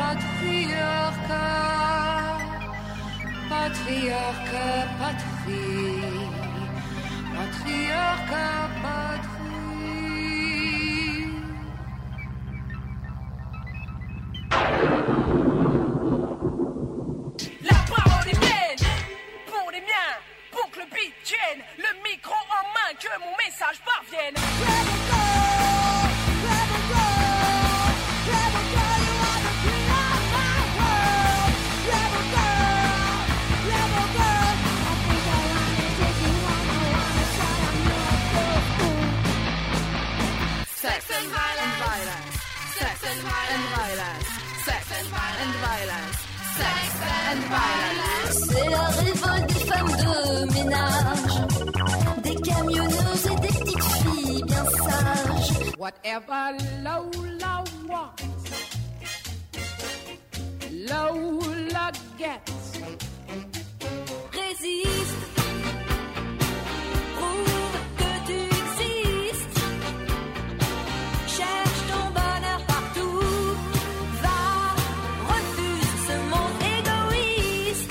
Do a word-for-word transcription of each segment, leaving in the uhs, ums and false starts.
patriarcat, patriarcat, patrie, patriarcat, patrie. La parole est pleine pour les miens, pour que le beat tienne, le micro en main, que mon message parvienne. Sex and violence, sex and violence, sex and violence, sex and violence. C'est la révolte des femmes de ménage, des camionneuses et des petites filles bien sages. Whatever Lola wants, Lola gets. Résiste, prouve que tu existes. Cherche ton bonheur partout, va, refuse ce monde égoïste.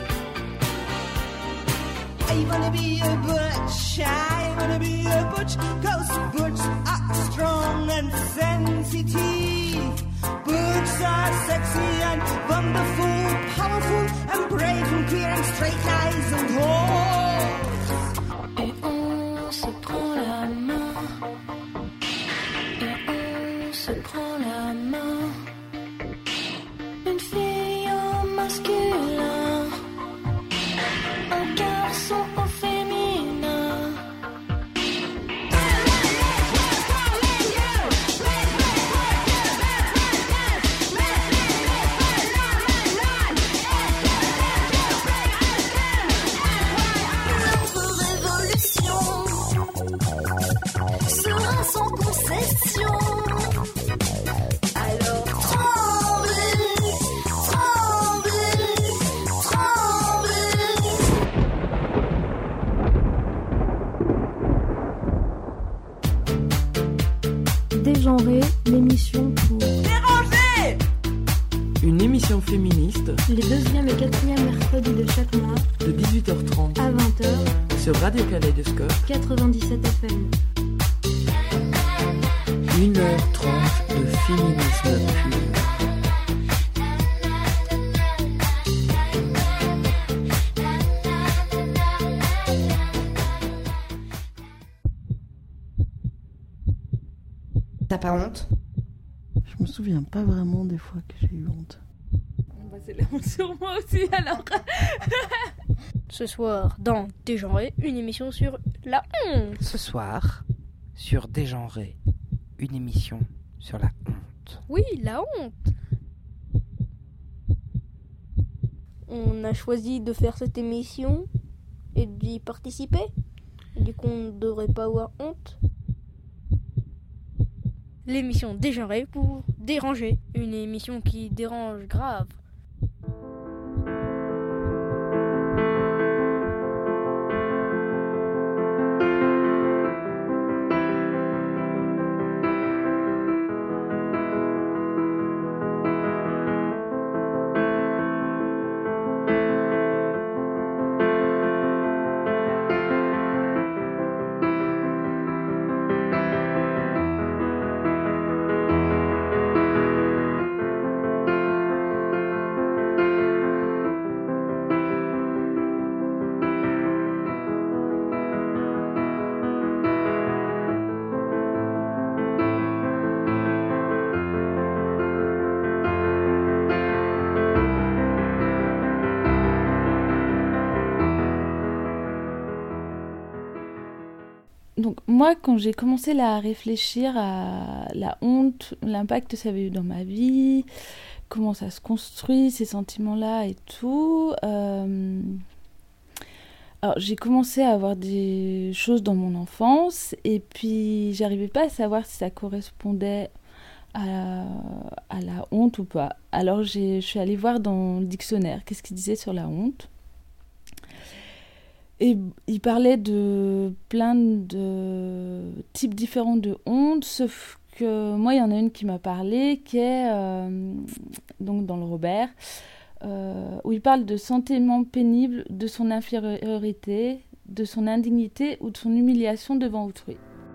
I wanna be a butch, I wanna be a butch, cause butch are strong and sensitive. Butch are sexy and wonderful, powerful and brave and queer and straight eyes and horse. Et on se prend la main, et on se prend la main. Une fille au masculin, un garçon au féminin. Notre révolution sera sans concession. Alors tremblez, tremblez, tremblez. Dégenré, l'émission pour Dérangé! Une émission féministe les deuxième et quatrième mercredis de chaque mois de dix-huit heures trente à vingt heures, sur Radio Kaleidoscope, quatre-vingt-dix-sept F M. une heure trente de féminisme pur. T'as pas honte? Je me souviens pas vraiment des fois que j'ai eu honte. Bah, c'est la honte sur moi aussi alors. Ce soir, dans Dégenré, une émission sur la honte. Ce soir, sur Dégenré, une émission sur la honte. Oui, la honte. On a choisi de faire cette émission et d'y participer. Du coup, on ne devrait pas avoir honte. L'émission Dégenré pour déranger. Une émission qui dérange grave. Donc moi, quand j'ai commencé là, à réfléchir à la honte, l'impact que ça avait eu dans ma vie, comment ça se construit, ces sentiments-là et tout, euh... alors j'ai commencé à avoir des choses dans mon enfance et puis j'arrivais pas à savoir si ça correspondait à la, à la honte ou pas. Alors j'ai, je suis allée voir dans le dictionnaire qu'est-ce qu'il disait sur la honte. Et il parlait de plein de types différents de honte, sauf euh, moi, il y en a une qui m'a parlé, qui est euh, donc dans le Robert, euh, où il parle de sentiments pénibles, de son infériorité, de son indignité ou de son humiliation devant autrui.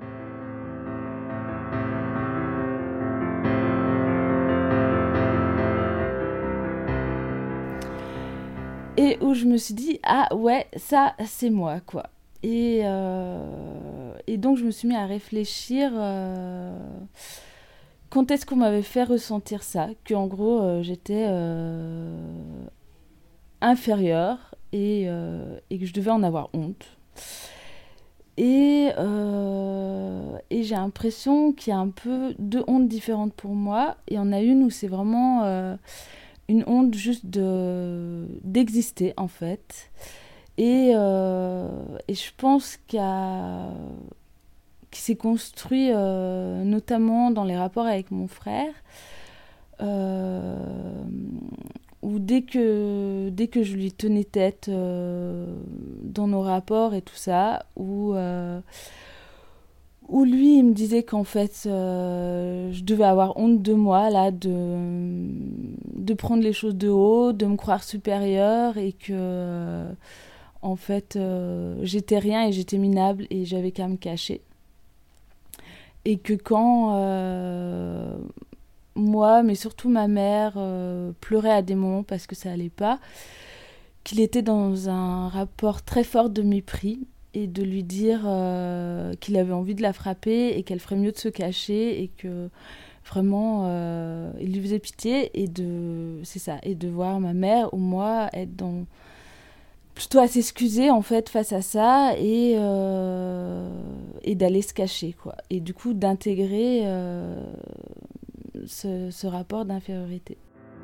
Et où je me suis dit, ah ouais, ça, c'est moi, quoi. Et, euh, et donc, je me suis mis à réfléchir euh, quand est-ce qu'on m'avait fait ressentir ça, qu'en gros, euh, j'étais euh, inférieure et, euh, et que je devais en avoir honte. Et, euh, et j'ai l'impression qu'il y a un peu deux hontes différentes pour moi. Et il y en a une où c'est vraiment... Euh, une honte juste de, d'exister, en fait. Et, euh, et je pense qu'il, y a, qu'il s'est construit euh, notamment dans les rapports avec mon frère, euh, où dès que, dès que je lui tenais tête euh, dans nos rapports et tout ça, où... Euh, où lui, il me disait qu'en fait, euh, je devais avoir honte de moi, là, de, de prendre les choses de haut, de me croire supérieure, et que, euh, en fait, euh, j'étais rien et j'étais minable et j'avais qu'à me cacher. Et que quand euh, moi, mais surtout ma mère, euh, pleurait à des moments parce que ça allait pas, qu'il était dans un rapport très fort de mépris, et de lui dire euh, qu'il avait envie de la frapper et qu'elle ferait mieux de se cacher et que vraiment euh, il lui faisait pitié, et de c'est ça, et de voir ma mère ou moi être dans plutôt à s'excuser en fait face à ça, et euh, et d'aller se cacher, quoi, et du coup d'intégrer euh, ce, ce rapport d'infériorité.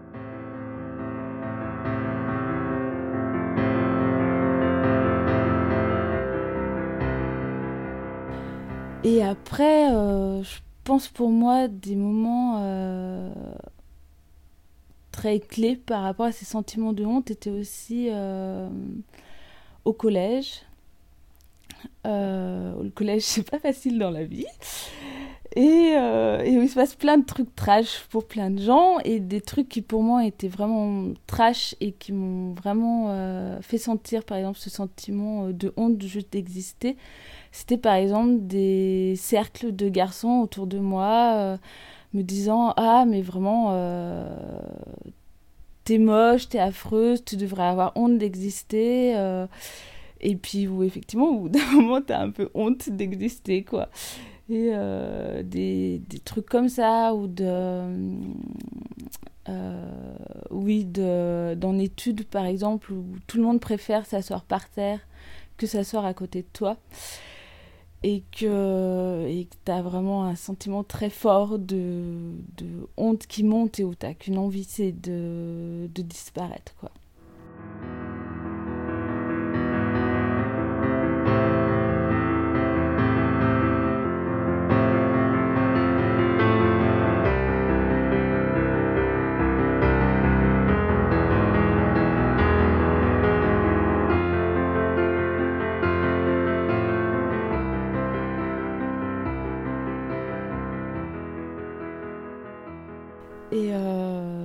Et après, euh, je pense pour moi, des moments euh, très clés par rapport à ces sentiments de honte étaient aussi euh, au collège. Euh, le collège, c'est pas facile dans la vie. Et, euh, et où il se passe plein de trucs trash pour plein de gens, et des trucs qui pour moi étaient vraiment trash et qui m'ont vraiment euh, fait sentir, par exemple, ce sentiment de honte juste d'exister. C'était par exemple des cercles de garçons autour de moi euh, me disant « Ah, mais vraiment, euh, t'es moche, t'es affreuse, tu devrais avoir honte d'exister. Euh, » Et puis où effectivement, au bout d'un moment, t'as un peu honte d'exister, quoi. Et euh, des, des trucs comme ça, ou de... Euh, oui, de, dans l'étude, par exemple, où tout le monde préfère s'asseoir par terre que s'asseoir à côté de toi. Et que, et que tu as vraiment un sentiment très fort de, de honte qui monte, et où tu n'as qu'une envie, c'est de, de disparaître, quoi. Et euh,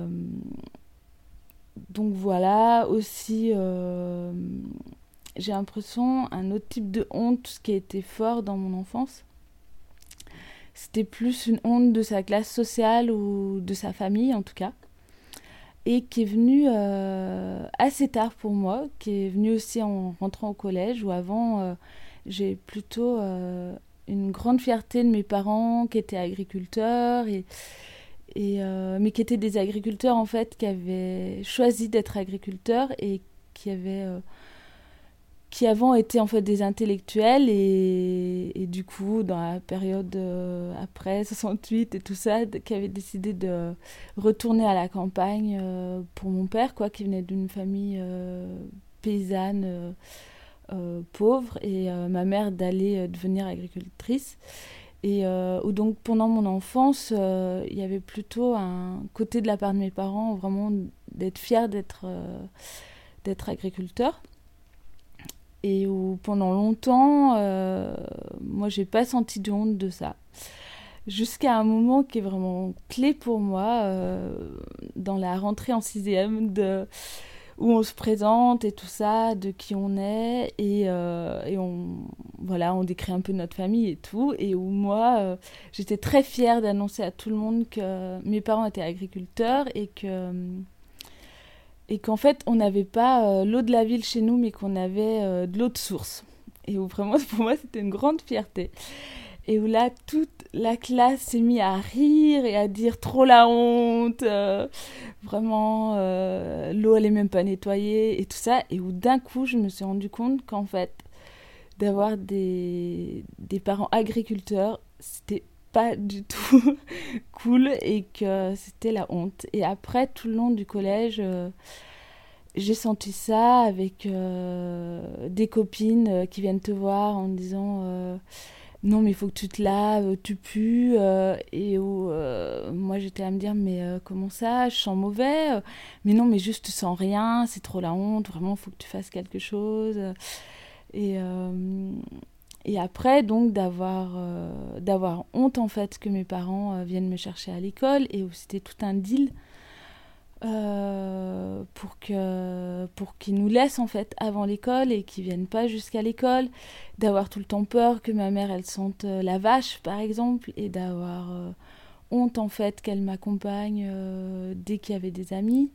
donc voilà, aussi, euh, j'ai l'impression, un autre type de honte qui a été fort dans mon enfance, c'était plus une honte de sa classe sociale ou de sa famille en tout cas, et qui est venue euh, assez tard pour moi, qui est venue aussi en rentrant au collège, où avant euh, j'ai plutôt euh, une grande fierté de mes parents qui étaient agriculteurs, et Et euh, mais qui étaient des agriculteurs en fait qui avaient choisi d'être agriculteurs, et qui avaient euh, qui avant étaient en fait des intellectuels, et, et du coup dans la période euh, après soixante-huit et tout ça, de, qui avaient décidé de retourner à la campagne euh, pour mon père, quoi, qui venait d'une famille euh, paysanne euh, euh, pauvre, et euh, ma mère d'aller euh, devenir agricultrice. Et euh, où donc pendant mon enfance, euh, il y avait plutôt un côté de la part de mes parents vraiment d'être fiers d'être, euh, d'être agriculteur. Et où pendant longtemps, euh, moi j'ai pas senti de honte de ça. jusqu'à un moment qui est vraiment clé pour moi, euh, dans la rentrée en sixième, de, où on se présente et tout ça, de qui on est, et, euh, et on, voilà, on décrit un peu notre famille et tout, et où moi, euh, j'étais très fière d'annoncer à tout le monde que mes parents étaient agriculteurs, et que... Et qu'en fait, on n'avait pas euh, l'eau de la ville chez nous, mais qu'on avait euh, de l'eau de source. Et où vraiment, pour moi, c'était une grande fierté. Et où là, toute la classe s'est mise à rire et à dire trop la honte. Euh, vraiment, euh, l'eau, elle n'est même pas nettoyée et tout ça. Et où d'un coup, je me suis rendu compte qu'en fait, d'avoir des, des parents agriculteurs, c'était pas du tout cool et que c'était la honte. Et après, tout le long du collège, euh, j'ai senti ça avec euh, des copines euh, qui viennent te voir en disant euh, non mais il faut que tu te laves, tu pues, euh, et où euh, moi j'étais à me dire mais euh, comment ça, je sens mauvais, mais non mais juste tu sens rien, c'est trop la honte, vraiment il faut que tu fasses quelque chose. Et euh, Et après, donc, d'avoir, euh, d'avoir honte, en fait, que mes parents euh, viennent me chercher à l'école, et où c'était tout un deal euh, pour, que, pour qu'ils nous laissent, en fait, avant l'école, et qu'ils ne viennent pas jusqu'à l'école, d'avoir tout le temps peur que ma mère, elle sente euh, la vache, par exemple, et d'avoir euh, honte, en fait, qu'elle m'accompagne euh, dès qu'il y avait des amis.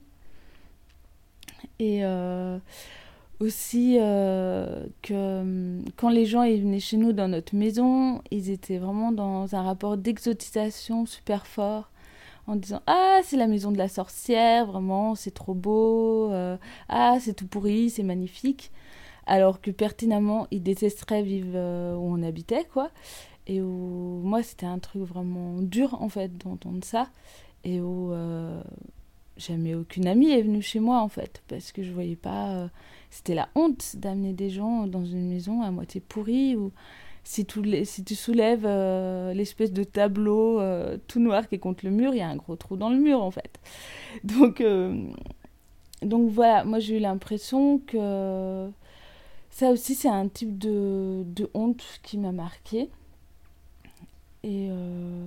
Et... Euh, aussi euh, que quand les gens ils venaient chez nous dans notre maison, ils étaient vraiment dans un rapport d'exotisation super fort, en disant « Ah, c'est la maison de la sorcière, vraiment, c'est trop beau, euh, ah, c'est tout pourri, c'est magnifique », alors que pertinemment, ils détesteraient vivre euh, où on habitait, quoi. Et où moi, c'était un truc vraiment dur, en fait, d'entendre ça, et où euh, jamais aucune amie est venue chez moi, en fait, parce que je voyais pas... Euh, c'était la honte d'amener des gens dans une maison à moitié pourrie, où si tu, si tu soulèves euh, l'espèce de tableau euh, tout noir qui est contre le mur, il y a un gros trou dans le mur, en fait. Donc, euh, donc voilà, moi j'ai eu l'impression que ça aussi c'est un type de, de honte qui m'a marquée. Et, euh,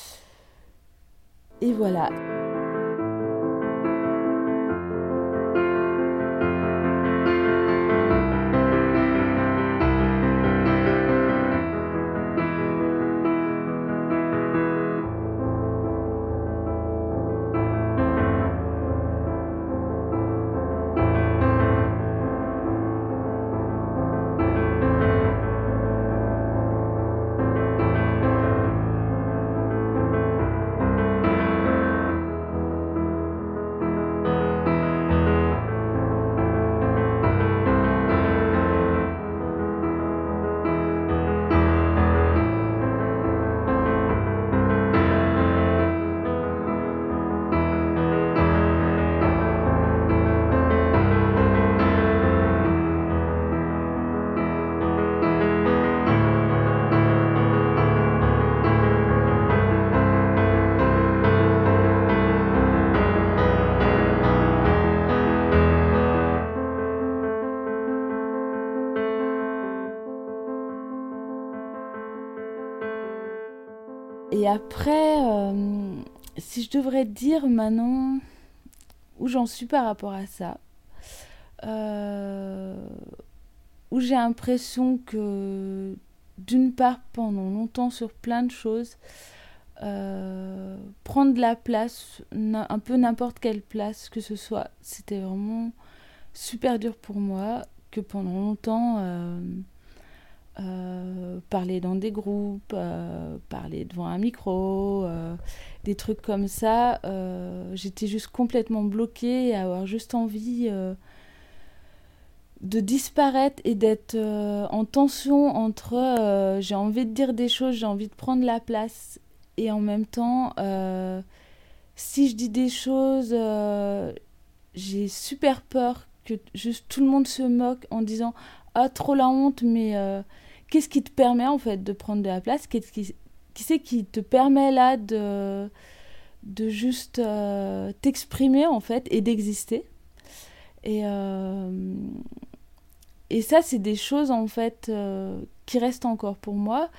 et voilà. Et après, euh, si je devrais dire maintenant où j'en suis par rapport à ça, euh, où j'ai l'impression que d'une part pendant longtemps sur plein de choses, euh, prendre de la place, un peu n'importe quelle place que ce soit, c'était vraiment super dur pour moi, que pendant longtemps... Euh, Euh, parler dans des groupes, euh, parler devant un micro, euh, des trucs comme ça, euh, j'étais juste complètement bloquée, à avoir juste envie euh, de disparaître et d'être euh, en tension entre euh, j'ai envie de dire des choses, j'ai envie de prendre la place, et en même temps, euh, si je dis des choses, euh, j'ai super peur que juste tout le monde se moque en disant « Ah, trop la honte, mais... Euh, » qu'est-ce qui te permet en fait de prendre de la place? Qu'est-ce qui, qui c'est qui te permet là de, de juste euh, t'exprimer en fait et d'exister? Et, euh, et ça, c'est des choses en fait euh, qui restent encore pour moi,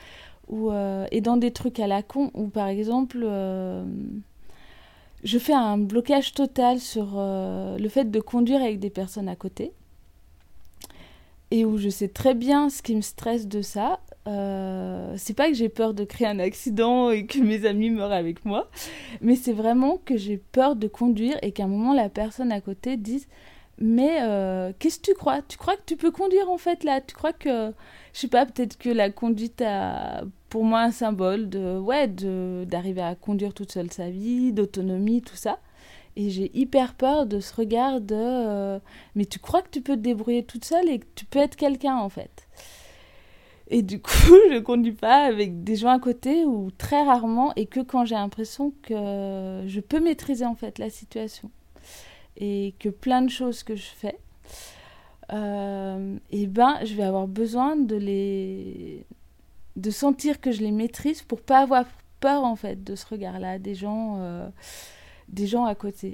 Ou, euh, et dans des trucs à la con, où par exemple, euh, je fais un blocage total sur euh, le fait de conduire avec des personnes à côté. Et où je sais très bien ce qui me stresse de ça. Euh, c'est pas que j'ai peur de créer un accident et que mes amis meurent avec moi, mais c'est vraiment que j'ai peur de conduire et qu'à un moment la personne à côté dise mais euh, qu'est-ce que tu crois tu crois que tu peux conduire en fait là, tu crois que je sais pas, peut-être que la conduite a pour moi un symbole de ouais de d'arriver à conduire toute seule sa vie, d'autonomie, tout ça. Et j'ai hyper peur de ce regard de euh, mais tu crois que tu peux te débrouiller toute seule et que tu peux être quelqu'un en fait. Et du coup, je conduis pas avec des gens à côté ou très rarement et que quand j'ai l'impression que je peux maîtriser en fait la situation et que plein de choses que je fais, euh, et ben je vais avoir besoin de les de sentir que je les maîtrise pour pas avoir peur en fait de ce regard-là des gens euh, des gens à côté.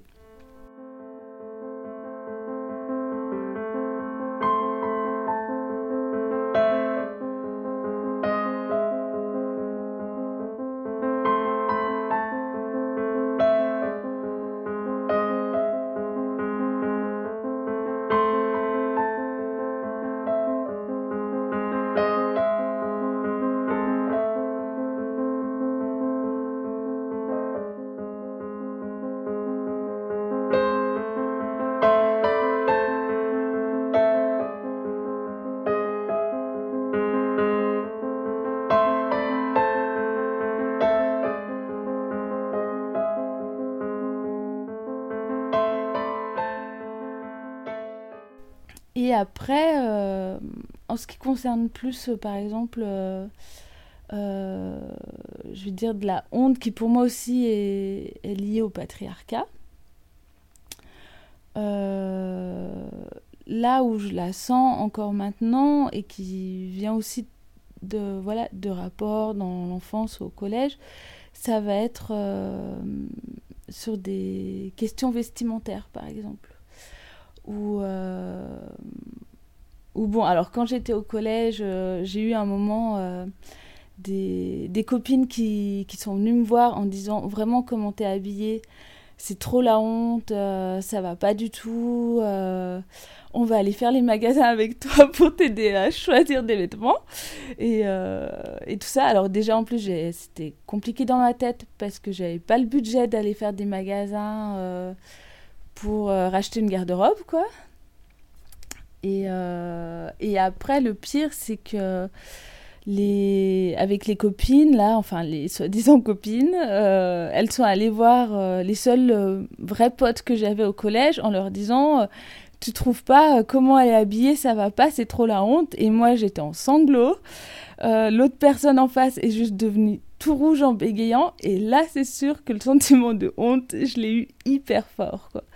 Et après, euh, en ce qui concerne plus, euh, par exemple, euh, euh, je vais dire de la honte qui pour moi aussi est, est liée au patriarcat. Euh, là où je la sens encore maintenant et qui vient aussi de, voilà, de rapports dans l'enfance ou au collège, ça va être euh, sur des questions vestimentaires, par exemple. Ou euh, ou bon, alors quand j'étais au collège, euh, j'ai eu un moment euh, des, des copines qui, qui sont venues me voir en disant vraiment comment t'es habillée, c'est trop la honte, euh, ça va pas du tout, euh, on va aller faire les magasins avec toi pour t'aider à choisir des vêtements et, euh, et tout ça. Alors déjà en plus j'ai, c'était compliqué dans ma tête parce que j'avais pas le budget d'aller faire des magasins euh, pour euh, racheter une garde-robe, quoi. Et, euh, et après, le pire, c'est que les, avec les copines, là, enfin, les soi-disant copines, euh, elles sont allées voir euh, les seuls euh, vrais potes que j'avais au collège en leur disant euh, « Tu trouves pas euh, comment elle est habillée, ça va pas, c'est trop la honte ». Et moi, j'étais en sanglots. Euh, l'autre personne en face est juste devenue tout rouge en bégayant. Et là, c'est sûr que le sentiment de honte, je l'ai eu hyper fort, quoi.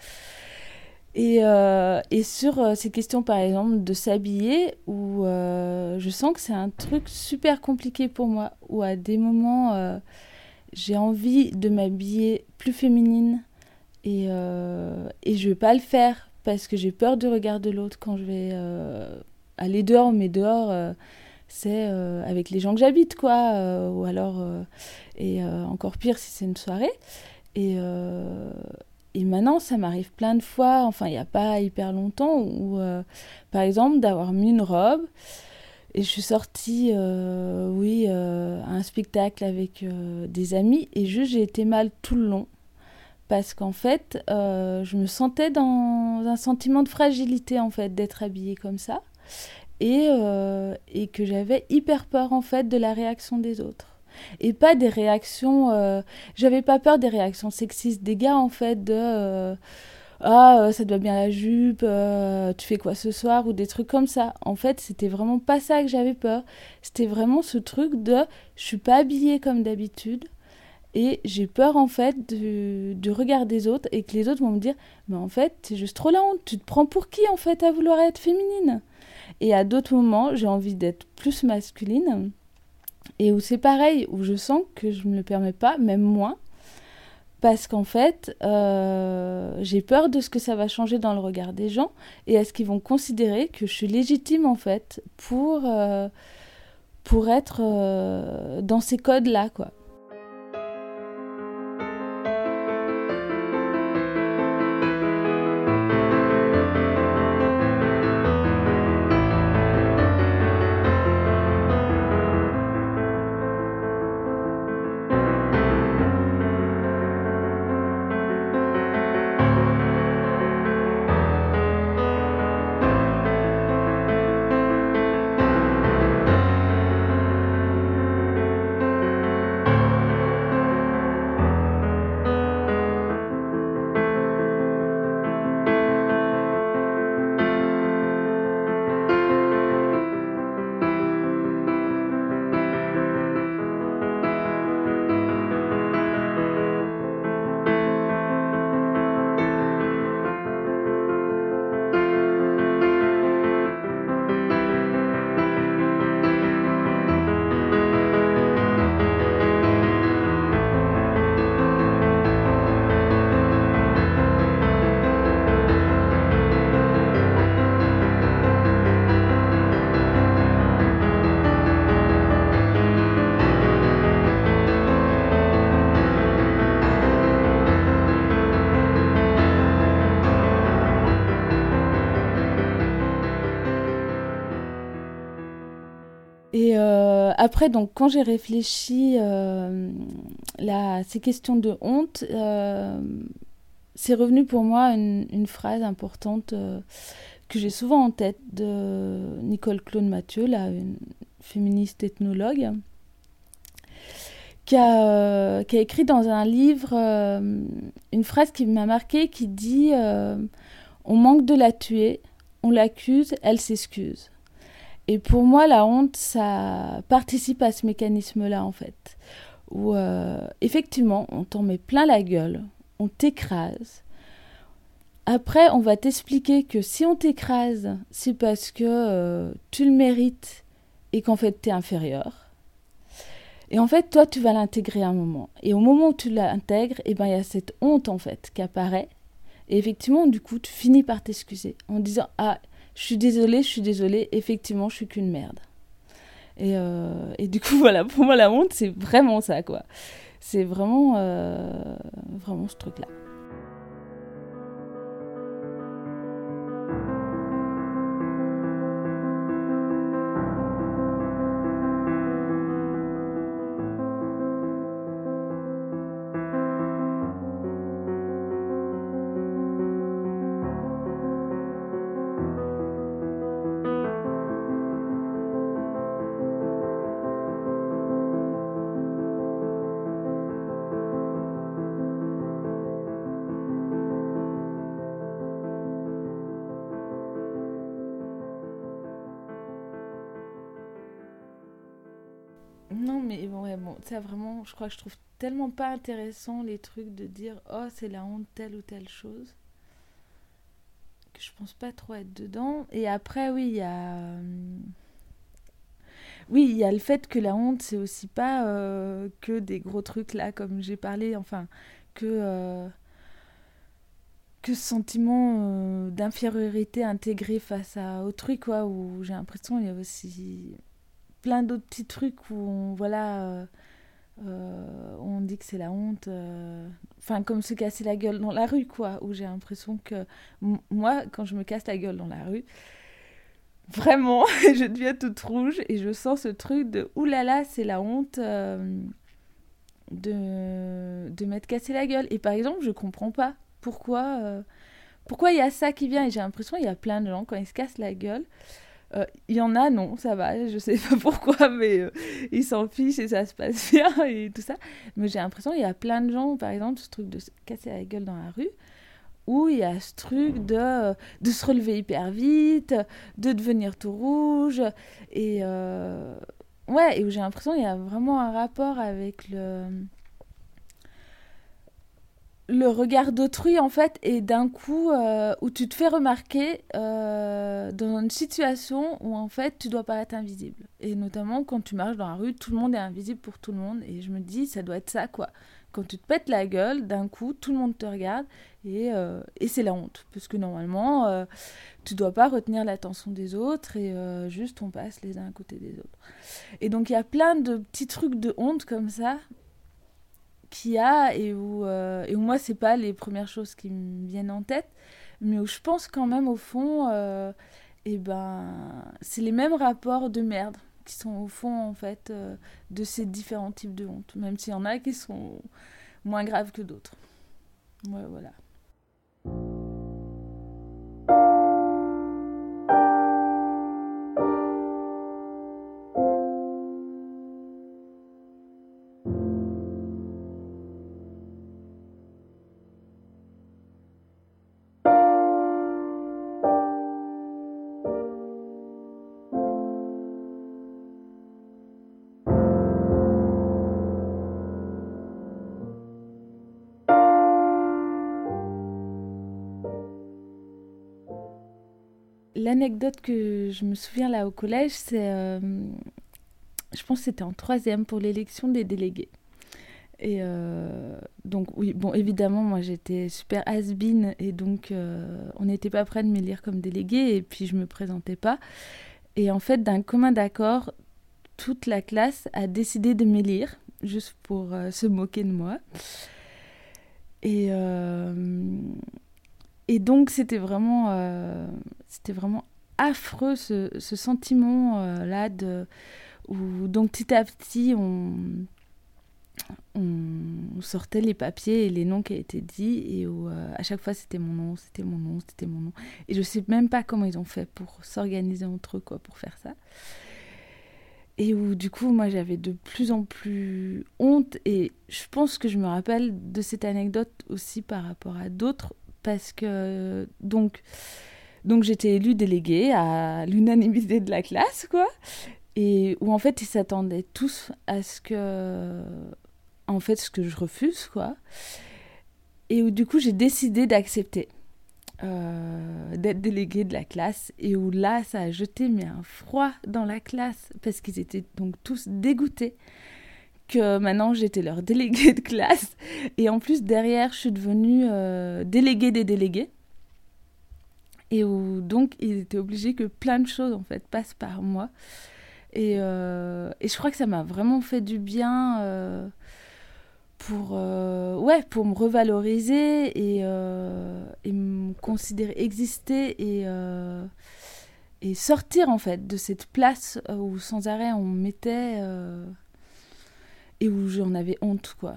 Et, euh, et sur euh, ces questions, par exemple, de s'habiller, où euh, je sens que c'est un truc super compliqué pour moi, où à des moments, euh, j'ai envie de m'habiller plus féminine, et, euh, et je ne vais pas le faire, parce que j'ai peur du regard de l'autre quand je vais euh, aller dehors, mais dehors, euh, c'est euh, avec les gens que j'habite, quoi, euh, ou alors, euh, et euh, encore pire si c'est une soirée, et... Euh, Et maintenant, ça m'arrive plein de fois, enfin, il n'y a pas hyper longtemps, où, euh, par exemple, d'avoir mis une robe, et je suis sortie, euh, oui, euh, à un spectacle avec euh, des amis, et juste, j'ai été mal tout le long, parce qu'en fait, euh, je me sentais dans un sentiment de fragilité, en fait, d'être habillée comme ça, et, euh, et que j'avais hyper peur, en fait, de la réaction des autres. Et pas des réactions euh, j'avais pas peur des réactions sexistes des gars en fait de euh, ah ça te va bien la jupe, euh, tu fais quoi ce soir, ou des trucs comme ça. En fait c'était vraiment pas ça que j'avais peur, c'était vraiment ce truc de je suis pas habillée comme d'habitude et j'ai peur en fait du, du regard des autres et que les autres vont me dire mais en fait c'est juste trop la honte, tu te prends pour qui en fait à vouloir être féminine. Et à d'autres moments j'ai envie d'être plus masculine. Et où c'est pareil, où je sens que je ne me le permets pas, même moins, parce qu'en fait, euh, j'ai peur de ce que ça va changer dans le regard des gens, et est-ce qu'ils vont considérer que je suis légitime, en fait, pour, euh, pour être euh, dans ces codes-là, quoi. Et euh, après, donc, quand j'ai réfléchi euh, à ces questions de honte, euh, c'est revenu pour moi une, une phrase importante euh, que j'ai souvent en tête de Nicole Claude Mathieu, là, une féministe ethnologue, qui a, euh, qui a écrit dans un livre euh, une phrase qui m'a marquée qui dit euh, « On manque de la tuer, on l'accuse, elle s'excuse ». Et pour moi, la honte, ça participe à ce mécanisme-là, en fait. Où, euh, effectivement, on t'en met plein la gueule, on t'écrase. Après, on va t'expliquer que si on t'écrase, c'est parce que euh, tu le mérites et qu'en fait, t'es inférieur. Et en fait, toi, tu vas l'intégrer à un moment. Et au moment où tu l'intègres, eh ben, y a cette honte, en fait, qui apparaît. Et effectivement, du coup, tu finis par t'excuser en disant « Ah, je suis désolée, je suis désolée, effectivement, je suis qu'une merde. » Et, euh, et du coup, voilà, pour moi, la honte, c'est vraiment ça, quoi. C'est vraiment, euh, vraiment ce truc-là. Non, mais bon, ouais, bon, ça vraiment, je crois que je trouve tellement pas intéressant les trucs de dire « Oh, c'est la honte, telle ou telle chose », que je pense pas trop être dedans. Et après, oui, il y a... Euh... Oui, il y a le fait que la honte, c'est aussi pas euh, que des gros trucs, là, comme j'ai parlé, enfin, que... Euh... que ce sentiment euh, d'infériorité intégré face à autrui, quoi, où j'ai l'impression qu'il y a aussi... plein d'autres petits trucs où on, voilà, euh, euh, on dit que c'est la honte, euh, enfin comme se casser la gueule dans la rue, quoi, où j'ai l'impression que m- moi, quand je me casse la gueule dans la rue, vraiment, je deviens toute rouge et je sens ce truc de oulala, c'est la honte euh, de, de m'être cassé la gueule. Et par exemple, je comprends pas pourquoi euh, pourquoi il y a ça qui vient, et j'ai l'impression qu'il y a plein de gens, quand ils se cassent la gueule, il euh, y en a, non, ça va, je sais pas pourquoi, mais euh, ils s'en fichent et ça se passe bien et tout ça. Mais j'ai l'impression qu'il y a plein de gens, par exemple, ce truc de se casser la gueule dans la rue, où il y a ce truc de, de se relever hyper vite, de devenir tout rouge, et, euh, ouais, et où j'ai l'impression qu'il y a vraiment un rapport avec le... le regard d'autrui, en fait, et d'un coup euh, où tu te fais remarquer euh, dans une situation où en fait tu dois paraître invisible, et notamment quand tu marches dans la rue, tout le monde est invisible pour tout le monde, et je me dis ça doit être ça, quoi, quand tu te pètes la gueule, d'un coup, tout le monde te regarde et, euh, et c'est la honte. Parce que normalement, euh, tu dois pas retenir l'attention des autres et euh, juste on passe les uns à côté des autres. Et donc, il y a plein de petits trucs de honte comme ça qu'il y a et où, euh, et où moi, c'est pas les premières choses qui me viennent en tête, mais où je pense quand même, au fond, euh, et ben, c'est les mêmes rapports de merde qui sont au fond, en fait, euh, de ces différents types de honte, même s'il y en a qui sont moins graves que d'autres. Ouais, voilà. L'anecdote que je me souviens là au collège, c'est, euh, je pense que c'était en troisième pour l'élection des délégués. Et euh, donc oui, bon évidemment moi j'étais super has-been et donc euh, on n'était pas prêt de m'élire comme déléguée et puis je me présentais pas. Et en fait d'un commun d'accord, toute la classe a décidé de m'élire juste pour euh, se moquer de moi. Et euh, Et donc, c'était vraiment, euh, c'était vraiment affreux, ce, ce sentiment-là, euh, où donc petit à petit, on, on sortait les papiers et les noms qui étaient dits, et où euh, à chaque fois, c'était mon nom, c'était mon nom, c'était mon nom. Et je ne sais même pas comment ils ont fait pour s'organiser entre eux, quoi, pour faire ça. Et où, du coup, moi, j'avais de plus en plus honte, et je pense que je me rappelle de cette anecdote aussi par rapport à d'autres, parce que donc, donc j'étais élue déléguée à l'unanimité de la classe, quoi, et où en fait ils s'attendaient tous à ce que, en fait, ce que je refuse, quoi, et où du coup j'ai décidé d'accepter euh, d'être déléguée de la classe, et où là ça a jeté mais un froid dans la classe parce qu'ils étaient donc tous dégoûtés que maintenant j'étais leur déléguée de classe et en plus derrière je suis devenue euh, déléguée des délégués et où donc ils étaient obligés que plein de choses en fait passent par moi et, euh, et je crois que ça m'a vraiment fait du bien euh, pour, euh, ouais, pour me revaloriser et, euh, et me considérer exister et, euh, et sortir en fait de cette place où sans arrêt on me mettait euh, et où j'en avais honte, quoi.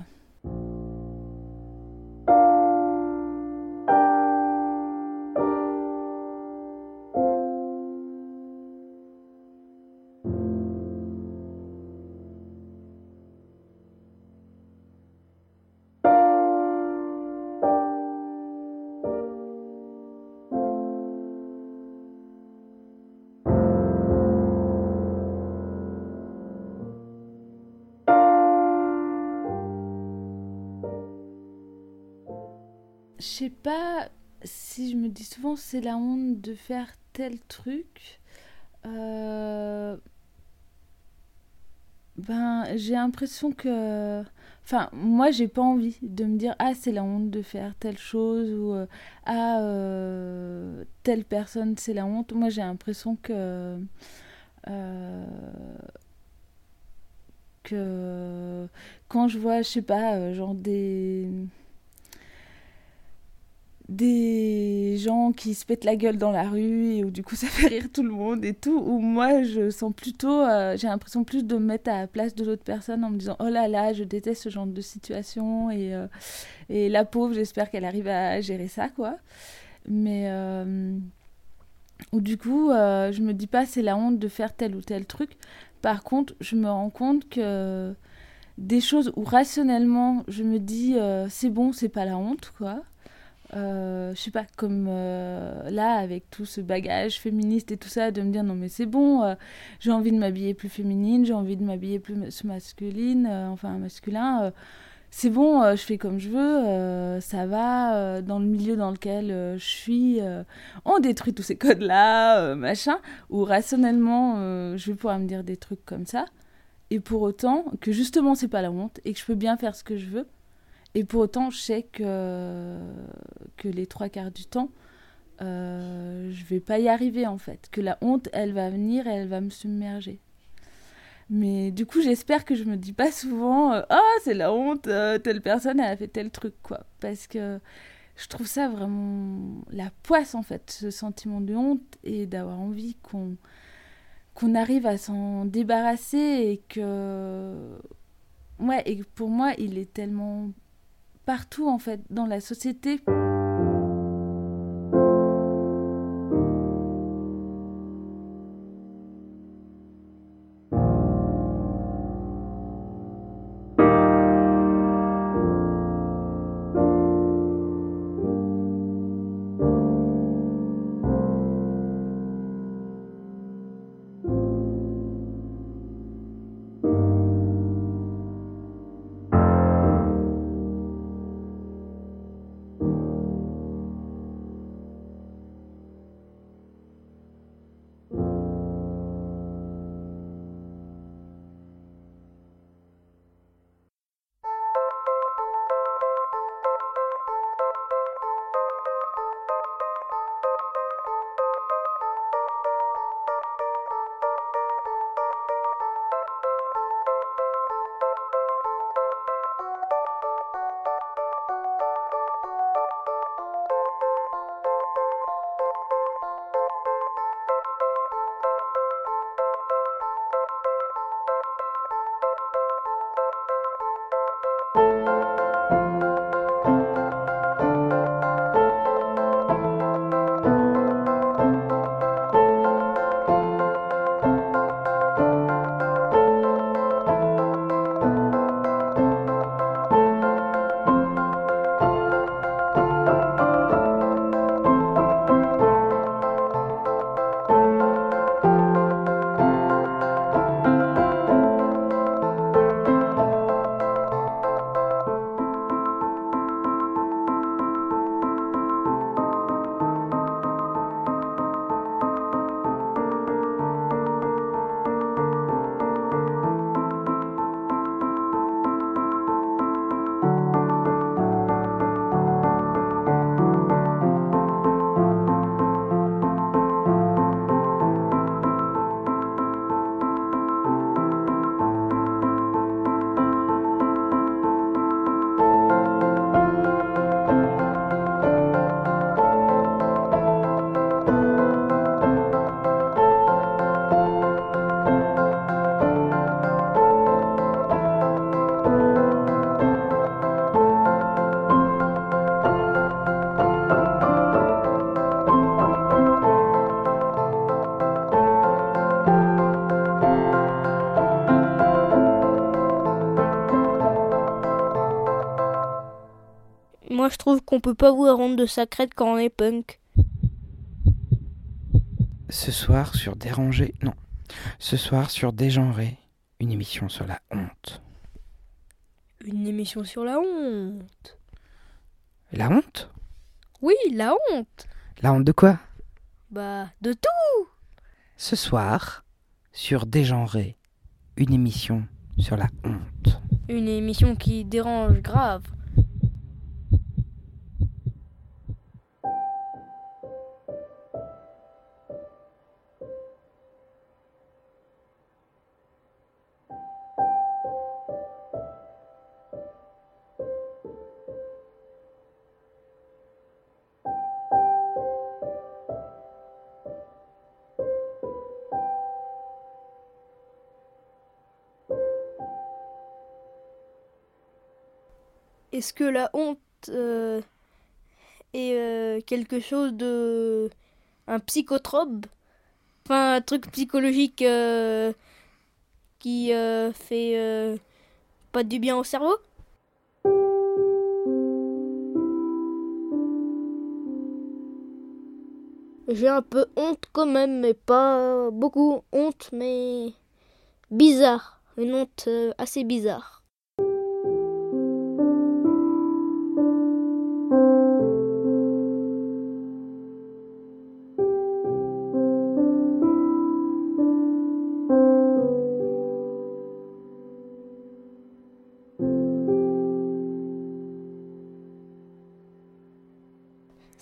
Je sais pas si je me dis souvent c'est la honte de faire tel truc. Euh... Ben, j'ai l'impression que... Enfin, moi, j'ai pas envie de me dire « Ah, c'est la honte de faire telle chose » ou euh, « Ah, euh, telle personne, c'est la honte. » Moi, j'ai l'impression que... Euh... que quand je vois, je sais pas, euh, genre des... des gens qui se pètent la gueule dans la rue et où du coup ça fait rire tout le monde et tout, où moi je sens plutôt, euh, j'ai l'impression plus de me mettre à la place de l'autre personne en me disant oh là là je déteste ce genre de situation et, euh, et la pauvre j'espère qu'elle arrive à gérer ça, quoi. Mais euh, où du coup euh, je me dis pas c'est la honte de faire tel ou tel truc. Par contre je me rends compte que des choses où rationnellement je me dis euh, c'est bon, c'est pas la honte, quoi. Euh, je sais pas, comme euh, là avec tout ce bagage féministe et tout ça, de me dire non mais c'est bon, euh, j'ai envie de m'habiller plus féminine, j'ai envie de m'habiller plus masculine, euh, enfin masculin, euh, c'est bon, euh, je fais comme je veux, euh, ça va, euh, dans le milieu dans lequel euh, je suis, euh, on détruit tous ces codes là, euh, machin, où rationnellement euh, je vais pouvoir me dire des trucs comme ça, et pour autant que justement c'est pas la honte et que je peux bien faire ce que je veux. Et pour autant, je sais que, que les trois quarts du temps, euh, je vais pas y arriver en fait. Que la honte, elle va venir et elle va me submerger. Mais du coup, j'espère que je me dis pas souvent euh, « Ah, oh, c'est la honte, euh, telle personne, elle a fait tel truc, quoi. » Parce que je trouve ça vraiment la poisse, en fait, ce sentiment de honte et d'avoir envie qu'on, qu'on arrive à s'en débarrasser et que... Ouais, et pour moi, il est tellement partout, en fait, dans la société. Moi, je trouve qu'on peut pas voir honte de sa crête quand on est punk. Ce soir sur Dérangé, non. Ce soir sur Dégenré, une émission sur la honte. Une émission sur la honte. La honte ? Oui, la honte. La honte de quoi ? Bah, de tout. Ce soir sur Dégenré, une émission sur la honte. Une émission qui dérange grave. Est-ce que la honte euh, est euh, quelque chose de... un psychotrope ? Enfin, un truc psychologique euh, qui euh, fait euh, pas du bien au cerveau ? J'ai un peu honte quand même, mais pas beaucoup. Honte, mais bizarre. Une honte euh, assez bizarre.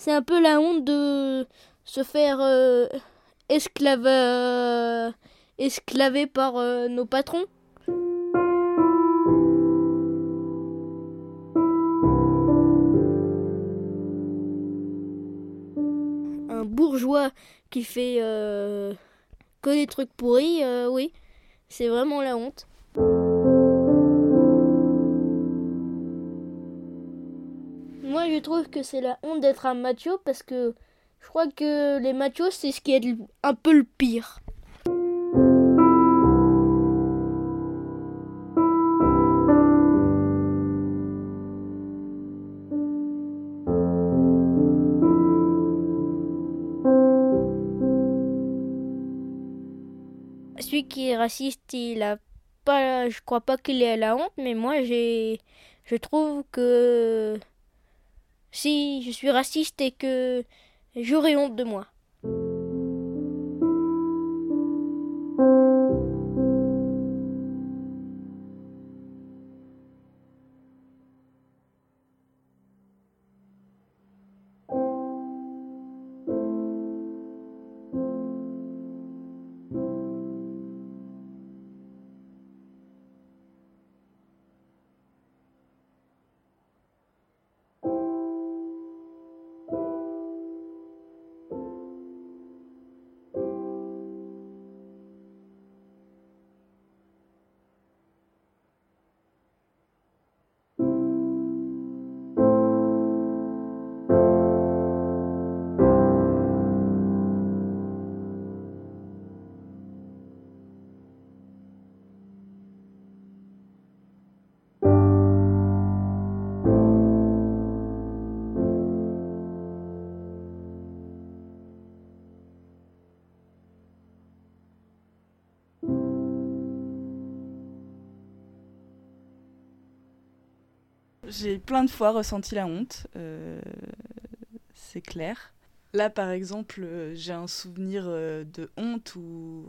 c'est un peu la honte de se faire euh, esclave, euh, esclaver par euh, nos patrons. Un bourgeois qui fait euh, que des trucs pourris, euh, oui, c'est vraiment la honte. Moi, je trouve que c'est la honte d'être un macho parce que je crois que les machos, c'est ce qui est le- un peu le pire. Celui qui est raciste, il a pas, je crois pas qu'il ait la honte, mais moi, j'ai, je trouve que si je suis raciste et que j'aurais honte de moi. J'ai plein de fois ressenti la honte, euh, c'est clair. Là, par exemple, euh, j'ai un souvenir euh, de honte où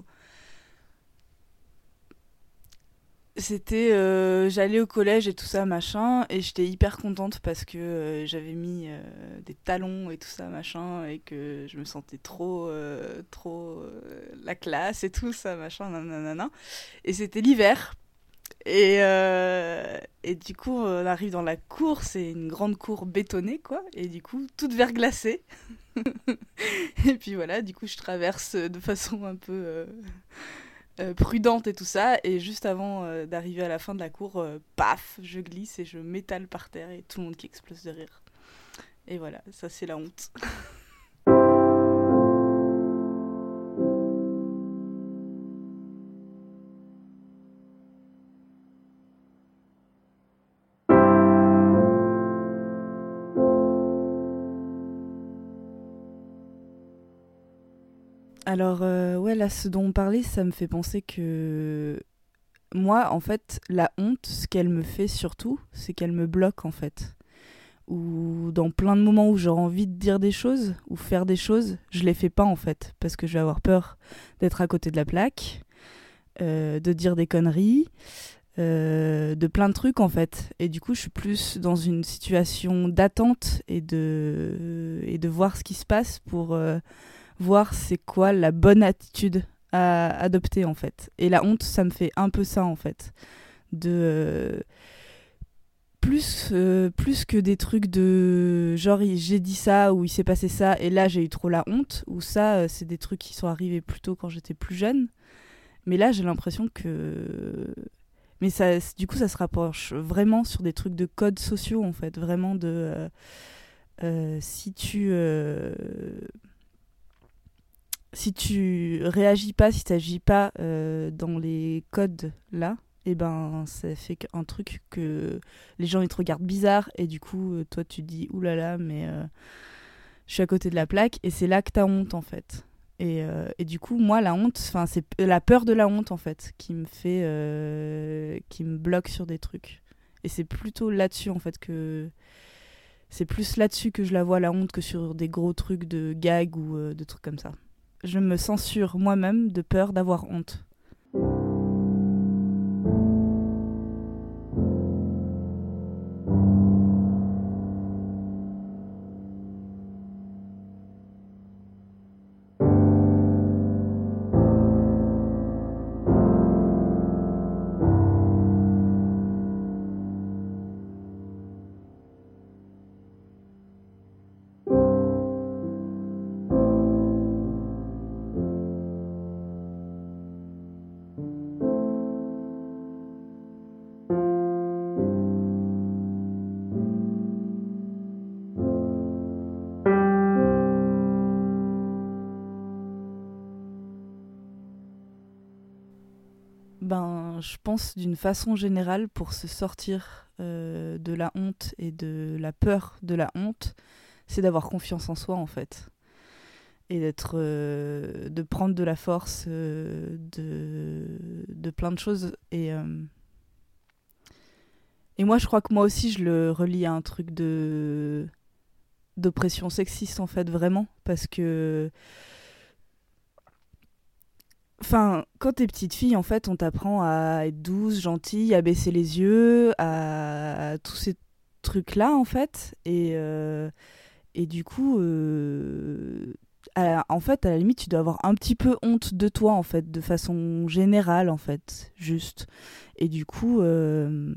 c'était, euh, j'allais au collège et tout ça, machin, et j'étais hyper contente parce que euh, j'avais mis euh, des talons et tout ça, machin, et que je me sentais trop, euh, trop euh, la classe et tout ça, machin, nanana. Et c'était l'hiver. Et, euh, et du coup, on arrive dans la cour, c'est une grande cour bétonnée, quoi, et du coup, toute verglacée. Et puis voilà, du coup, je traverse de façon un peu euh, euh, prudente et tout ça, et juste avant euh, d'arriver à la fin de la cour, euh, paf, je glisse et je m'étale par terre, et tout le monde qui explose de rire. Et voilà, ça c'est la honte. Alors, euh, ouais, là, ce dont on parlait, ça me fait penser que moi, en fait, la honte, ce qu'elle me fait surtout, c'est qu'elle me bloque, en fait. Ou dans plein de moments où j'aurais envie de dire des choses ou faire des choses, je les fais pas, en fait, parce que je vais avoir peur d'être à côté de la plaque, euh, de dire des conneries, euh, de plein de trucs, en fait. Et du coup, je suis plus dans une situation d'attente et de, et de voir ce qui se passe pour... Euh, voir c'est quoi la bonne attitude à adopter, en fait. Et la honte, ça me fait un peu ça, en fait. De euh, plus, euh, plus que des trucs de genre j'ai dit ça ou il s'est passé ça et là j'ai eu trop la honte, ou ça euh, c'est des trucs qui sont arrivés plutôt quand j'étais plus jeune. Mais là j'ai l'impression que... Mais ça, du coup ça se rapproche vraiment sur des trucs de codes sociaux, en fait. Vraiment de... Euh, euh, si tu... Euh, Si tu réagis pas, si tu n'agis pas euh, dans les codes là, et ben ça fait un truc que les gens ils te regardent bizarre et du coup toi tu te dis oulala mais euh, je suis à côté de la plaque, et c'est là que t'as honte, en fait. Et, euh, et du coup moi la honte, enfin c'est la peur de la honte, en fait, qui me fait, euh, qui me bloque sur des trucs. Et c'est plutôt là-dessus, en fait, que c'est plus là-dessus que je la vois, la honte, que sur des gros trucs de gag ou euh, de trucs comme ça. Je me censure moi-même de peur d'avoir honte. Ben, je pense d'une façon générale, pour se sortir euh, de la honte et de la peur de la honte, c'est d'avoir confiance en soi en fait. Et d'être, euh, de prendre de la force euh, de, de plein de choses. Et, euh, et moi, je crois que moi aussi, je le relie à un truc de, d'oppression sexiste en fait, vraiment. Parce que... Enfin, quand t'es petite fille, en fait, on t'apprend à être douce, gentille, à baisser les yeux, à, à tous ces trucs-là, en fait. Et, euh, et du coup, euh, à- en fait, à la limite, tu dois avoir un petit peu honte de toi, en fait, de façon générale, en fait, juste. Et du coup, euh,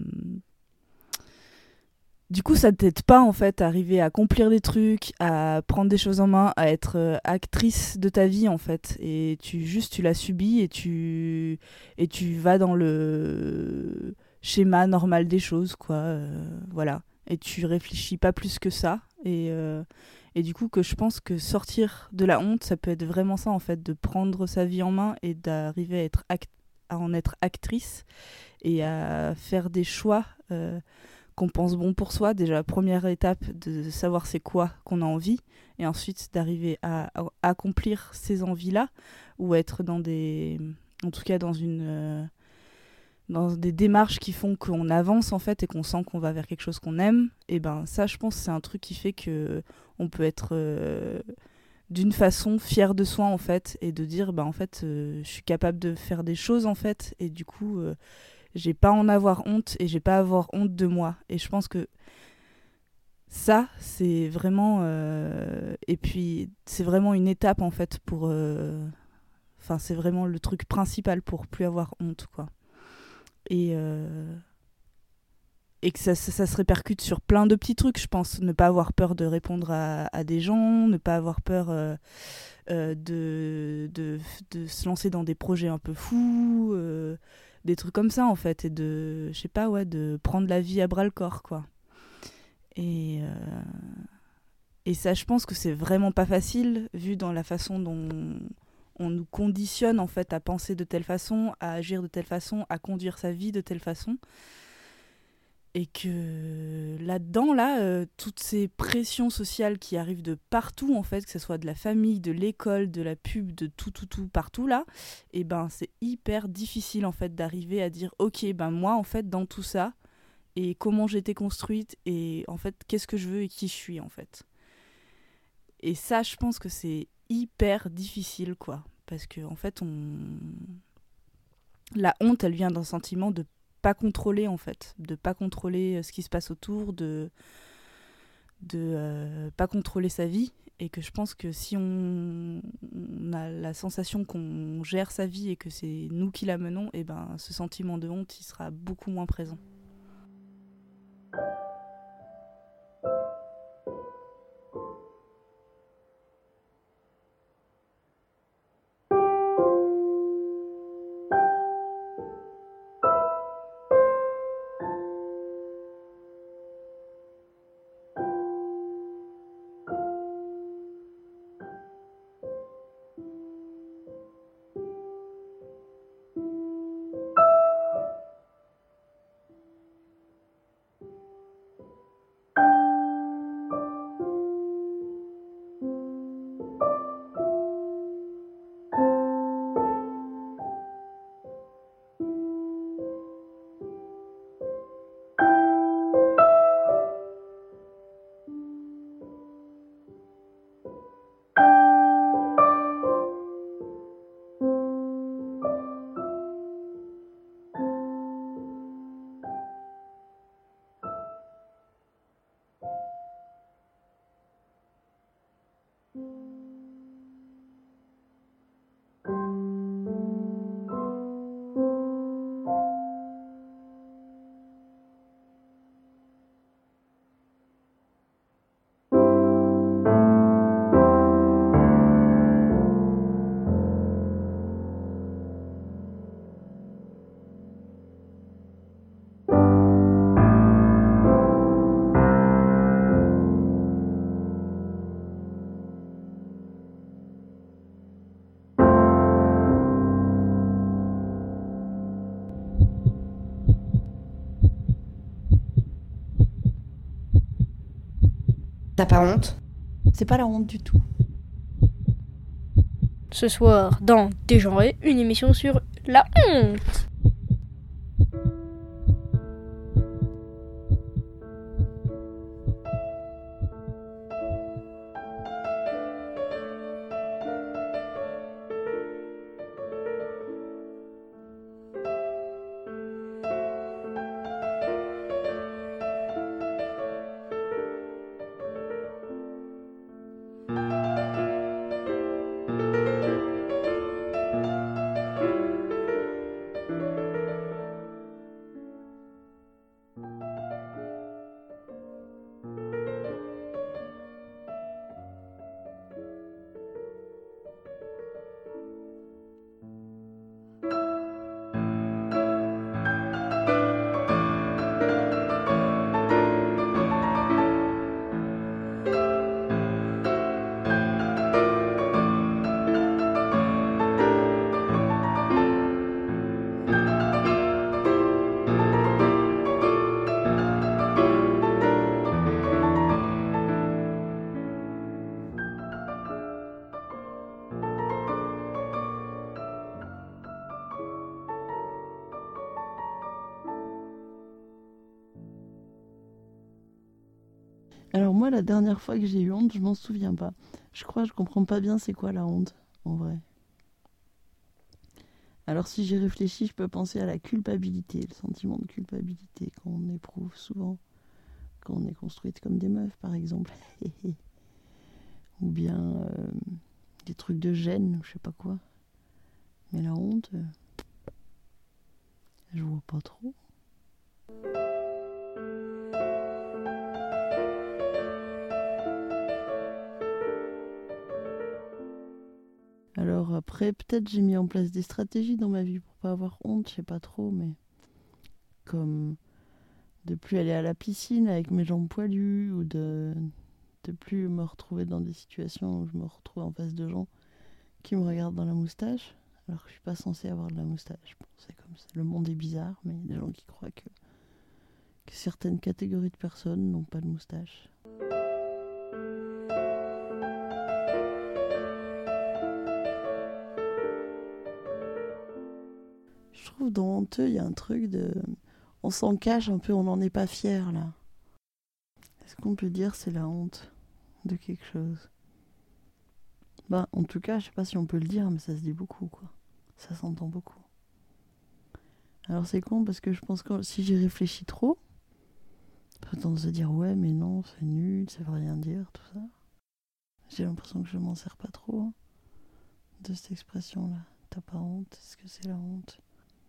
du coup, ça t'aide pas, en fait, à arriver à accomplir des trucs, à prendre des choses en main, à être euh, actrice de ta vie, en fait. Et tu, juste, tu la subis et tu, et tu vas dans le schéma normal des choses, quoi. euh, voilà. Et tu réfléchis pas plus que ça. Et, euh, et du coup, que je pense que sortir de la honte, ça peut être vraiment ça, en fait, de prendre sa vie en main et d'arriver à, être act- à en être actrice et à faire des choix euh, qu'on pense bon pour soi. Déjà, première étape, de savoir c'est quoi qu'on a envie, et ensuite d'arriver à, à accomplir ces envies-là, ou être dans des... En tout cas, dans une... euh, dans des démarches qui font qu'on avance en fait et qu'on sent qu'on va vers quelque chose qu'on aime. Et ben ça, je pense, c'est un truc qui fait que on peut être euh, d'une façon fier de soi en fait, et de dire bah en fait euh, je suis capable de faire des choses en fait, et du coup euh, j'ai pas à en avoir honte et j'ai pas à avoir honte de moi. Et je pense que ça c'est vraiment euh, et puis c'est vraiment une étape en fait pour euh, enfin c'est vraiment le truc principal pour plus avoir honte, quoi. Et euh, et que ça, ça, ça se répercute sur plein de petits trucs, je pense. Ne pas avoir peur de répondre à, à des gens, ne pas avoir peur euh, euh, de, de, de se lancer dans des projets un peu fous, euh, des trucs comme ça, en fait. Et de, je sais pas, ouais, de prendre la vie à bras-le-corps, quoi. Et, euh, et ça, je pense que c'est vraiment pas facile, vu dans la façon dont on nous conditionne, en fait, à penser de telle façon, à agir de telle façon, à conduire sa vie de telle façon. Et que là-dedans, là, euh, toutes ces pressions sociales qui arrivent de partout, en fait, que ce soit de la famille, de l'école, de la pub, de tout, tout, tout, partout, là, et ben c'est hyper difficile, en fait, d'arriver à dire, ok, ben moi, en fait, dans tout ça, et comment j'ai été construite, et en fait, qu'est-ce que je veux et qui je suis, en fait. Et ça, je pense que c'est hyper difficile, quoi. Parce que, en fait, on... la honte, elle vient d'un sentiment de pas contrôler, en fait, de pas contrôler ce qui se passe autour, de de euh, pas contrôler sa vie. Et que je pense que si on, on a la sensation qu'on gère sa vie et que c'est nous qui la menons, et ben ce sentiment de honte, il sera beaucoup moins présent. T'as pas honte? C'est pas la honte du tout. Ce soir, dans Dégenré, une émission sur la honte. Alors moi, la dernière fois que j'ai eu honte, je m'en souviens pas. Je crois que je comprends pas bien c'est quoi la honte, en vrai. Alors si j'y réfléchis, je peux penser à la culpabilité, le sentiment de culpabilité qu'on éprouve souvent quand on est construite comme des meufs, par exemple. Ou bien euh, des trucs de gêne, je sais pas quoi. Mais la honte, euh, je vois pas trop. Alors après, peut-être j'ai mis en place des stratégies dans ma vie pour pas avoir honte, je sais pas trop, mais comme de plus aller à la piscine avec mes jambes poilues ou de de plus me retrouver dans des situations où je me retrouve en face de gens qui me regardent dans la moustache, alors que je suis pas censée avoir de la moustache. Bon, c'est comme ça, le monde est bizarre, mais il y a des gens qui croient que que certaines catégories de personnes n'ont pas de moustache. Je trouve dans honteux, il y a un truc de... On s'en cache un peu, on n'en est pas fier, là. Est-ce qu'on peut dire c'est la honte de quelque chose? Bah, en tout cas, je sais pas si on peut le dire, mais ça se dit beaucoup, quoi. Ça s'entend beaucoup. Alors c'est con, parce que je pense que si j'y réfléchis trop, j'ai tendance à dire ouais, mais non, c'est nul, ça veut rien dire, tout ça. J'ai l'impression que je m'en sers pas trop, hein, de cette expression-là. T'as pas honte? Est-ce que c'est la honte?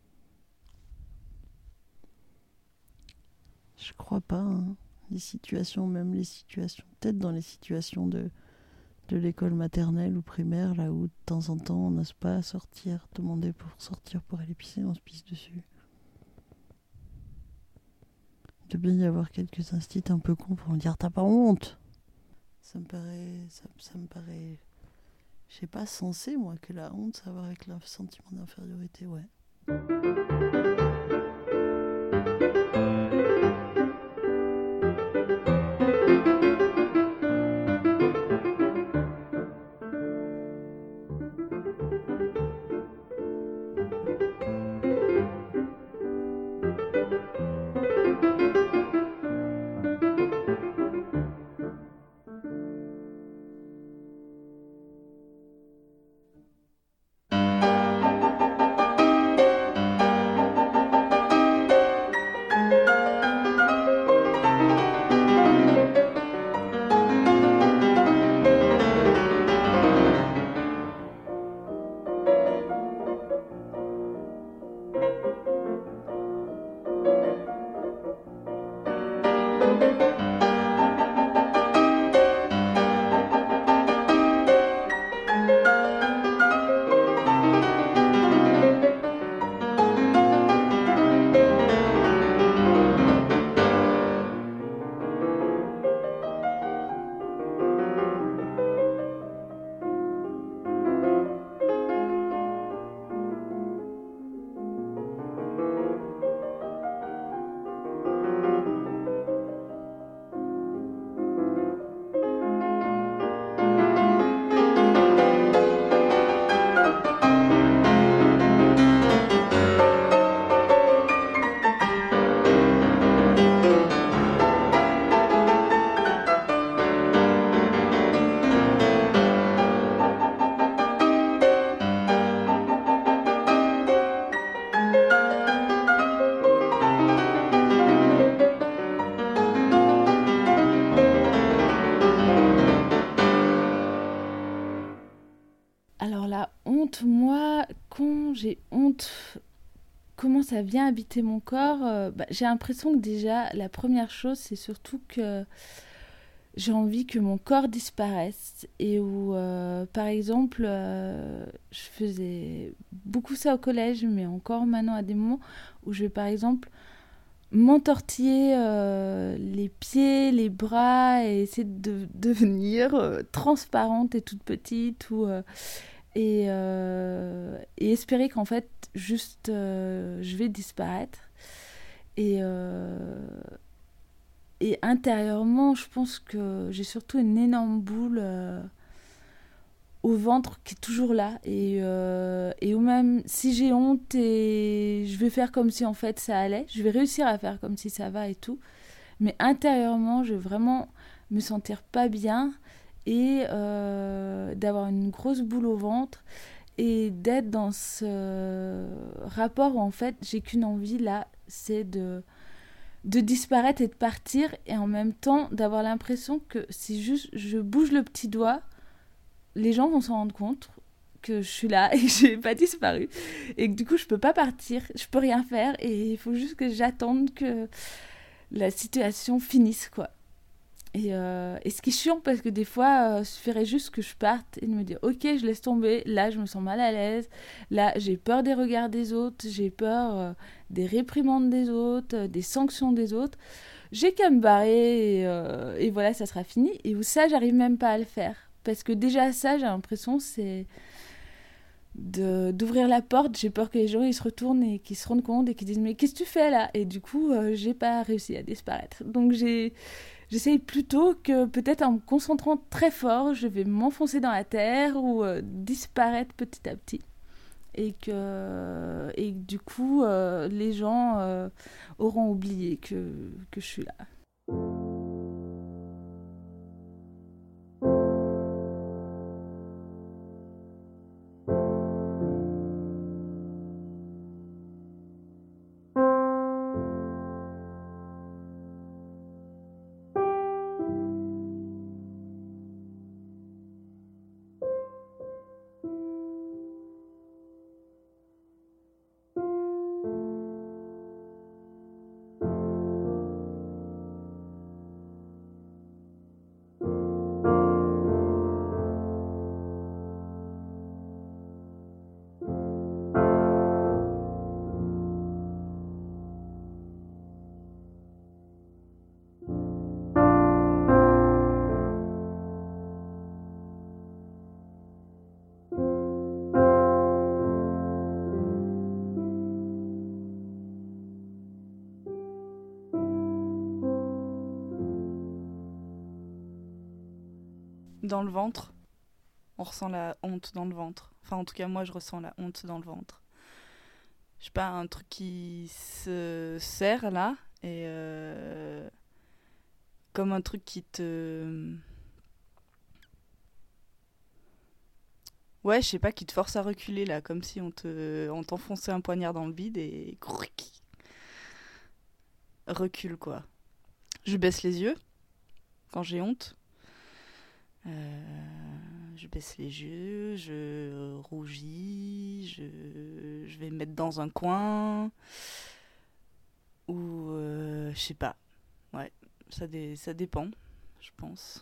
Je crois pas, hein. Les situations, même les situations, peut-être dans les situations de, de l'école maternelle ou primaire, là où de temps en temps on n'ose pas sortir, demander pour sortir pour aller pisser, on se pisse dessus. Il doit bien y avoir quelques instits un peu cons pour me dire t'as pas honte. Ça me paraît, ça, ça me paraît, je sais pas, censé moi que la honte, ça va avoir avec le sentiment d'infériorité, ouais. honte, comment ça vient habiter mon corps, euh, bah, j'ai l'impression que déjà, la première chose, c'est surtout que j'ai envie que mon corps disparaisse. Et où, euh, par exemple, euh, je faisais beaucoup ça au collège, mais encore maintenant à des moments où je vais, par exemple, m'entortiller euh, les pieds, les bras et essayer de devenir euh, transparente et toute petite ou, euh, et, euh, et espérer qu'en fait juste euh, je vais disparaître et, euh, et intérieurement je pense que j'ai surtout une énorme boule euh, au ventre qui est toujours là et, euh, et où même si j'ai honte et je vais faire comme si en fait ça allait, je vais réussir à faire comme si ça va et tout, mais intérieurement je vais vraiment me sentir pas bien et euh, d'avoir une grosse boule au ventre et d'être dans ce rapport où en fait j'ai qu'une envie là, c'est de, de disparaître et de partir et en même temps d'avoir l'impression que si juste je bouge le petit doigt, les gens vont s'en rendre compte que je suis là et que je n'ai pas disparu et que du coup je peux pas partir, je peux rien faire et il faut juste que j'attende que la situation finisse quoi. Et, euh, et ce qui est chiant parce que des fois il euh, suffirait juste que je parte et de me dire ok je laisse tomber, là je me sens mal à l'aise, là j'ai peur des regards des autres, j'ai peur euh, des réprimandes des autres, euh, des sanctions des autres, j'ai qu'à me barrer et, euh, et voilà ça sera fini et où ça j'arrive même pas à le faire. Parce que déjà ça, j'ai l'impression, c'est de, d'ouvrir la porte. J'ai peur que les gens ils se retournent et qu'ils se rendent compte et qu'ils disent « Mais qu'est-ce que tu fais là ?» Et du coup, euh, j'ai pas réussi à disparaître. Donc j'ai, j'essaye plutôt que peut-être en me concentrant très fort, je vais m'enfoncer dans la terre ou euh, disparaître petit à petit. Et que, et que du coup, euh, les gens euh, auront oublié que, que je suis là. Dans le ventre, on ressent la honte dans le ventre. Enfin, en tout cas, moi, je ressens la honte dans le ventre. Je sais pas, un truc qui se serre là, et euh, comme un truc qui te... Ouais, je sais pas, qui te force à reculer là, comme si on, te... on t'enfonçait un poignard dans le bide et... Recule, quoi. Je baisse les yeux quand j'ai honte. Euh, je baisse les yeux, je rougis, je, je vais me mettre dans un coin ou euh, je sais pas. Ouais, ça, dé, ça dépend, je pense.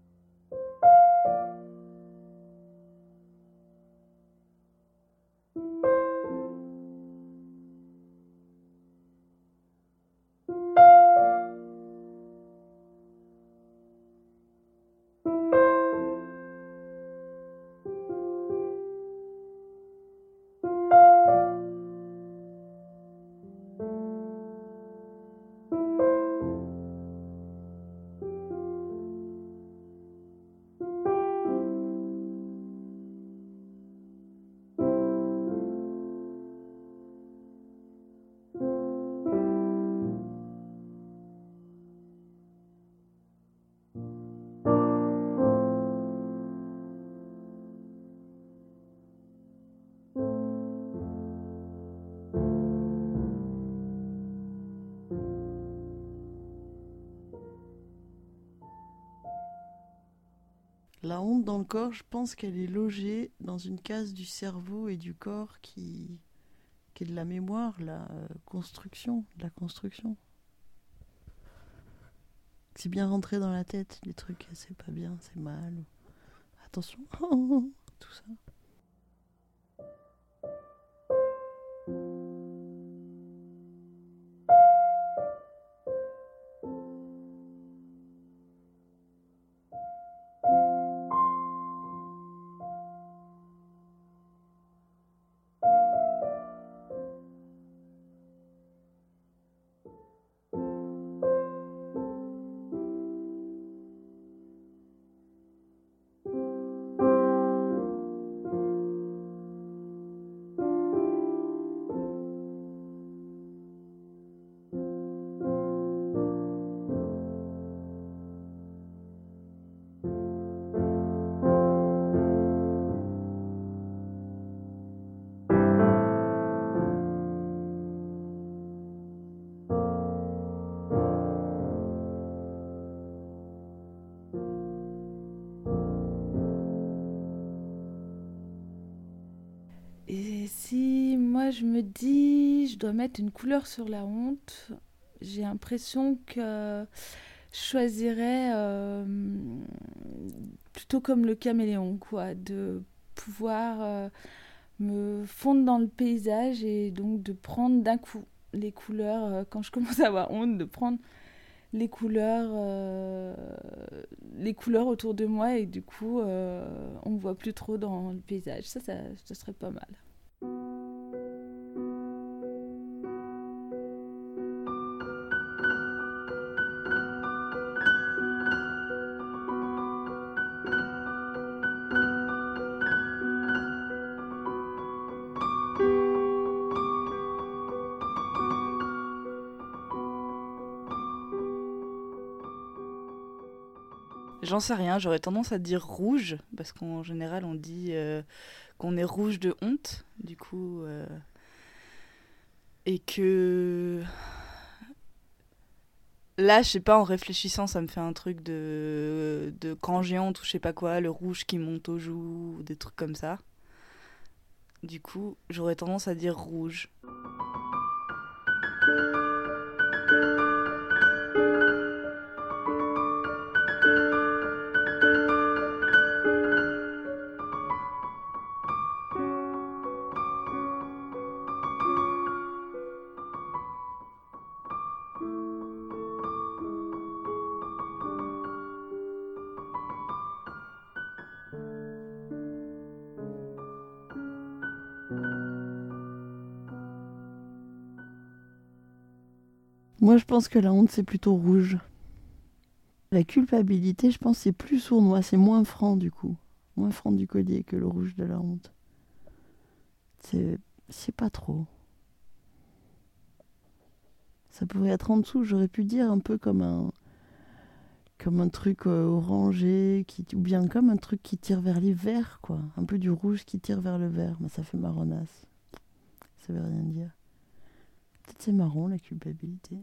La honte dans le corps, je pense qu'elle est logée dans une case du cerveau et du corps qui, qui est de la mémoire, la euh, construction, de la construction. C'est bien rentré dans la tête, les trucs, c'est pas bien, c'est mal. Attention, tout ça. Et si moi je me dis je dois mettre une couleur sur la honte, j'ai l'impression que je choisirais euh, plutôt comme le caméléon, quoi, de pouvoir euh, me fondre dans le paysage et donc de prendre d'un coup les couleurs, euh, quand je commence à avoir honte, de prendre les couleurs, euh, les couleurs autour de moi et du coup euh, on ne voit plus trop dans le paysage. Ça, ça, ça serait pas mal. J'en sais rien, j'aurais tendance à dire rouge, parce qu'en général on dit euh, qu'on est rouge de honte, du coup, euh, et que là, je sais pas, en réfléchissant, ça me fait un truc de, de quand j'ai honte ou je sais pas quoi, le rouge qui monte aux joues, ou des trucs comme ça. Du coup, j'aurais tendance à dire rouge. Moi, je pense que la honte, c'est plutôt rouge. La culpabilité, je pense, c'est plus sournois, c'est moins franc du coup. Moins franc du collier que le rouge de la honte. C'est, c'est pas trop. Ça pourrait être en dessous, j'aurais pu dire un peu comme un, comme un truc euh, orangé, qui, ou bien comme un truc qui tire vers les verts, quoi. Un peu du rouge qui tire vers le vert. Mais ça fait marronasse. Ça veut rien dire. Peut-être c'est marron, la culpabilité.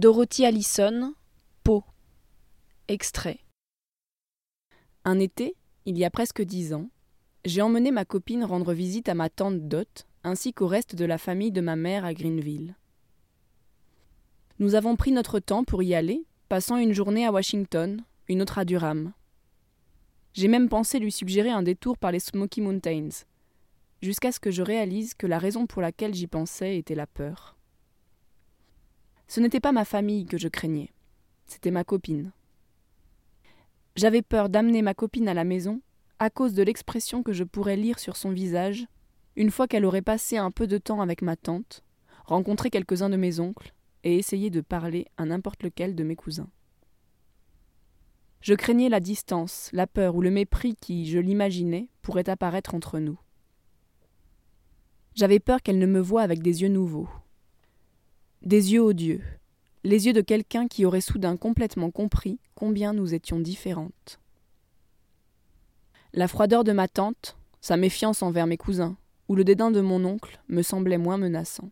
Dorothy Allison, Pau. Extrait. Un été, il y a presque dix ans, j'ai emmené ma copine rendre visite à ma tante Dot, ainsi qu'au reste de la famille de ma mère à Greenville. Nous avons pris notre temps pour y aller, passant une journée à Washington, une autre à Durham. J'ai même pensé lui suggérer un détour par les Smoky Mountains, jusqu'à ce que je réalise que la raison pour laquelle j'y pensais était la peur. Ce n'était pas ma famille que je craignais, c'était ma copine. J'avais peur d'amener ma copine à la maison à cause de l'expression que je pourrais lire sur son visage une fois qu'elle aurait passé un peu de temps avec ma tante, rencontré quelques-uns de mes oncles et essayé de parler à n'importe lequel de mes cousins. Je craignais la distance, la peur ou le mépris qui, je l'imaginais, pourrait apparaître entre nous. J'avais peur qu'elle ne me voie avec des yeux nouveaux. Des yeux odieux, les yeux de quelqu'un qui aurait soudain complètement compris combien nous étions différentes. La froideur de ma tante, sa méfiance envers mes cousins, ou le dédain de mon oncle me semblaient moins menaçants.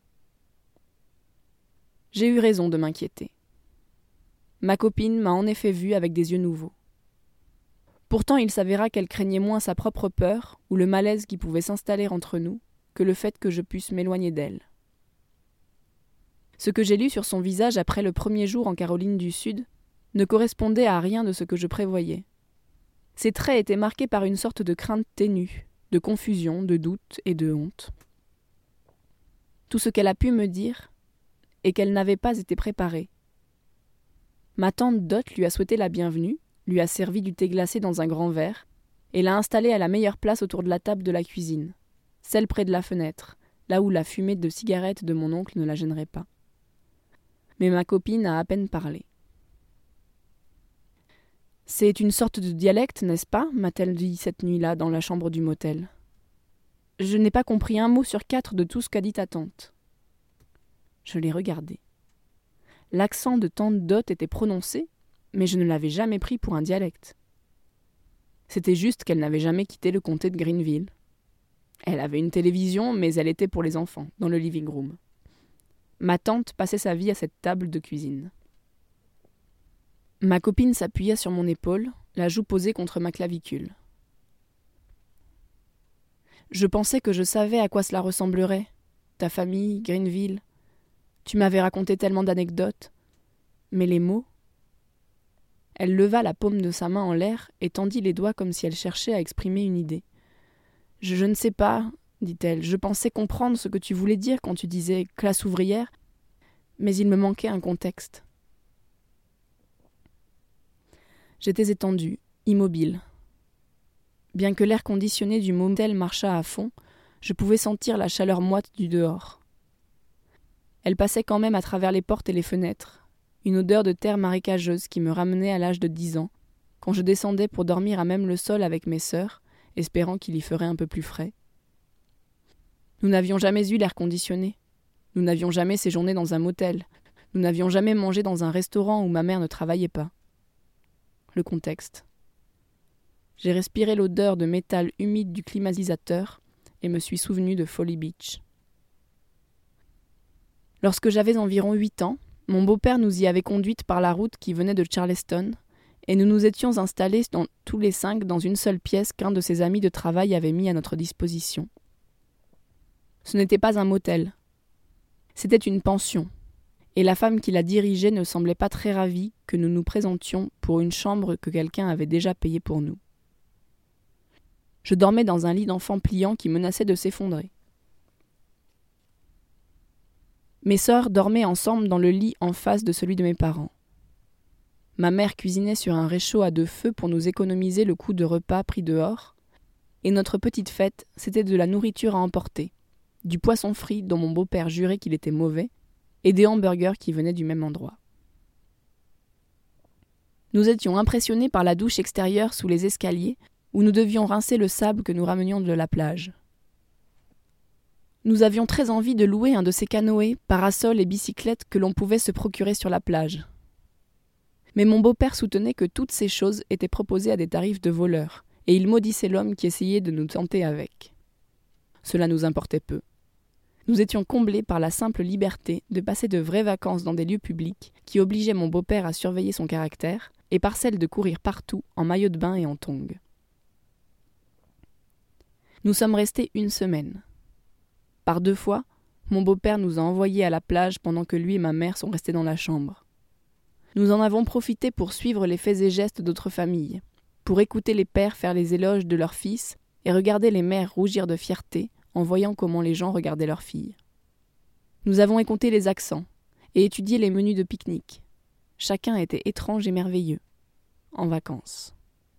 J'ai eu raison de m'inquiéter. Ma copine m'a en effet vue avec des yeux nouveaux. Pourtant il s'avéra qu'elle craignait moins sa propre peur ou le malaise qui pouvait s'installer entre nous que le fait que je puisse m'éloigner d'elle. Ce que j'ai lu sur son visage après le premier jour en Caroline du Sud ne correspondait à rien de ce que je prévoyais. Ses traits étaient marqués par une sorte de crainte ténue, de confusion, de doute et de honte. Tout ce qu'elle a pu me dire est qu'elle n'avait pas été préparée. Ma tante Dot lui a souhaité la bienvenue, lui a servi du thé glacé dans un grand verre et l'a installée à la meilleure place autour de la table de la cuisine, celle près de la fenêtre, là où la fumée de cigarette de mon oncle ne la gênerait pas. Mais ma copine a à peine parlé. « C'est une sorte de dialecte, n'est-ce pas ?» m'a-t-elle dit cette nuit-là dans la chambre du motel. Je n'ai pas compris un mot sur quatre de tout ce qu'a dit ta tante. Je l'ai regardée. L'accent de tante Dot était prononcé, mais je ne l'avais jamais pris pour un dialecte. C'était juste qu'elle n'avait jamais quitté le comté de Greenville. Elle avait une télévision, mais elle était pour les enfants, dans le living room. Ma tante passait sa vie à cette table de cuisine. Ma copine s'appuya sur mon épaule, la joue posée contre ma clavicule. Je pensais que je savais à quoi cela ressemblerait. Ta famille, Greenville. Tu m'avais raconté tellement d'anecdotes. Mais les mots... Elle leva la paume de sa main en l'air et tendit les doigts comme si elle cherchait à exprimer une idée. Je, je ne sais pas, dit-elle. Je pensais comprendre ce que tu voulais dire quand tu disais « classe ouvrière », mais il me manquait un contexte. J'étais étendue, immobile. Bien que l'air conditionné du motel marchât à fond, je pouvais sentir la chaleur moite du dehors. Elle passait quand même à travers les portes et les fenêtres, une odeur de terre marécageuse qui me ramenait à l'âge de dix ans, quand je descendais pour dormir à même le sol avec mes sœurs, espérant qu'il y ferait un peu plus frais. Nous n'avions jamais eu l'air conditionné. Nous n'avions jamais séjourné dans un motel. Nous n'avions jamais mangé dans un restaurant où ma mère ne travaillait pas. Le contexte. J'ai respiré l'odeur de métal humide du climatisateur et me suis souvenu de Folly Beach. Lorsque j'avais environ huit ans, mon beau-père nous y avait conduites par la route qui venait de Charleston, et nous nous étions installés dans, tous les cinq dans une seule pièce qu'un de ses amis de travail avait mis à notre disposition. Ce n'était pas un motel. C'était une pension, et la femme qui la dirigeait ne semblait pas très ravie que nous nous présentions pour une chambre que quelqu'un avait déjà payée pour nous. Je dormais dans un lit d'enfant pliant qui menaçait de s'effondrer. Mes sœurs dormaient ensemble dans le lit en face de celui de mes parents. Ma mère cuisinait sur un réchaud à deux feux pour nous économiser le coût de repas pris dehors, et notre petite fête, c'était de la nourriture à emporter, du poisson frit dont mon beau-père jurait qu'il était mauvais, et des hamburgers qui venaient du même endroit. Nous étions impressionnés par la douche extérieure sous les escaliers, où nous devions rincer le sable que nous ramenions de la plage. Nous avions très envie de louer un de ces canoës, parasols et bicyclettes que l'on pouvait se procurer sur la plage. Mais mon beau-père soutenait que toutes ces choses étaient proposées à des tarifs de voleurs, et il maudissait l'homme qui essayait de nous tenter avec. Cela nous importait peu. Nous étions comblés par la simple liberté de passer de vraies vacances dans des lieux publics qui obligeaient mon beau-père à surveiller son caractère, et par celle de courir partout en maillot de bain et en tongs. Nous sommes restés une semaine. Par deux fois, mon beau-père nous a envoyés à la plage pendant que lui et ma mère sont restés dans la chambre. Nous en avons profité pour suivre les faits et gestes d'autres familles, pour écouter les pères faire les éloges de leurs fils et regarder les mères rougir de fierté en voyant comment les gens regardaient leurs filles. Nous avons écouté les accents et étudié les menus de pique-nique. Chacun était étrange et merveilleux, en vacances.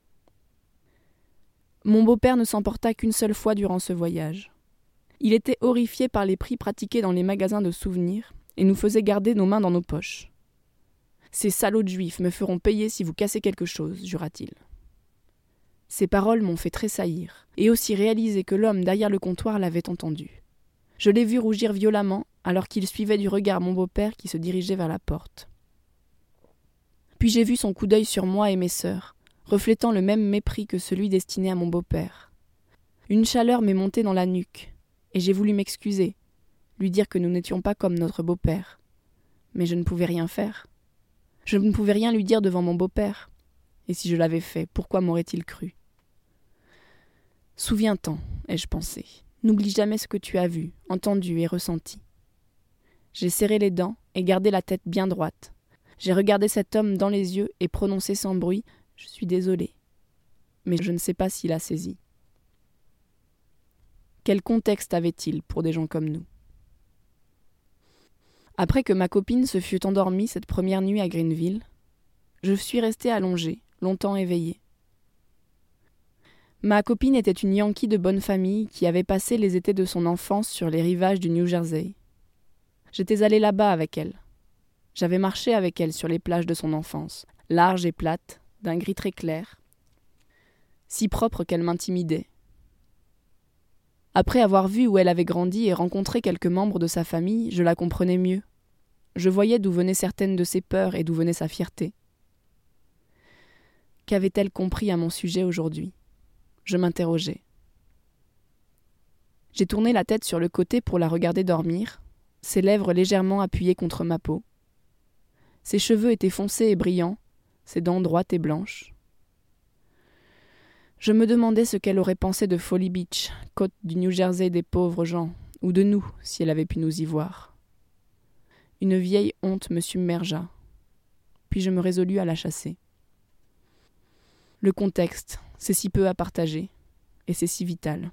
Mon beau-père ne s'emporta qu'une seule fois durant ce voyage. Il était horrifié par les prix pratiqués dans les magasins de souvenirs et nous faisait garder nos mains dans nos poches. « Ces salauds de juifs me feront payer si vous cassez quelque chose », jura-t-il. Ces paroles m'ont fait tressaillir, et aussi réaliser que l'homme derrière le comptoir l'avait entendu. Je l'ai vu rougir violemment alors qu'il suivait du regard mon beau-père qui se dirigeait vers la porte. Puis j'ai vu son coup d'œil sur moi et mes sœurs, reflétant le même mépris que celui destiné à mon beau-père. Une chaleur m'est montée dans la nuque, et j'ai voulu m'excuser, lui dire que nous n'étions pas comme notre beau-père. Mais je ne pouvais rien faire. Je ne pouvais rien lui dire devant mon beau-père. Et si je l'avais fait, pourquoi m'aurait-il cru ? Souviens-t'en, ai-je pensé. N'oublie jamais ce que tu as vu, entendu et ressenti. J'ai serré les dents et gardé la tête bien droite. J'ai regardé cet homme dans les yeux et prononcé sans bruit « Je suis désolée ». Mais je ne sais pas s'il a saisi. Quel contexte avait-il pour des gens comme nous ? Après que ma copine se fut endormie cette première nuit à Greenville, je suis restée allongée, longtemps éveillée. Ma copine était une Yankee de bonne famille qui avait passé les étés de son enfance sur les rivages du New Jersey. J'étais allée là-bas avec elle. J'avais marché avec elle sur les plages de son enfance, larges et plates, d'un gris très clair, si propre qu'elle m'intimidait. Après avoir vu où elle avait grandi et rencontré quelques membres de sa famille, je la comprenais mieux. Je voyais d'où venaient certaines de ses peurs et d'où venait sa fierté. Qu'avait-elle compris à mon sujet aujourd'hui ? Je m'interrogeais. J'ai tourné la tête sur le côté pour la regarder dormir, ses lèvres légèrement appuyées contre ma peau. Ses cheveux étaient foncés et brillants, ses dents droites et blanches. Je me demandais ce qu'elle aurait pensé de Folly Beach, côte du New Jersey des pauvres gens, ou de nous, si elle avait pu nous y voir. Une vieille honte me submergea, puis je me résolus à la chasser. Le contexte, c'est si peu à partager, et c'est si vital.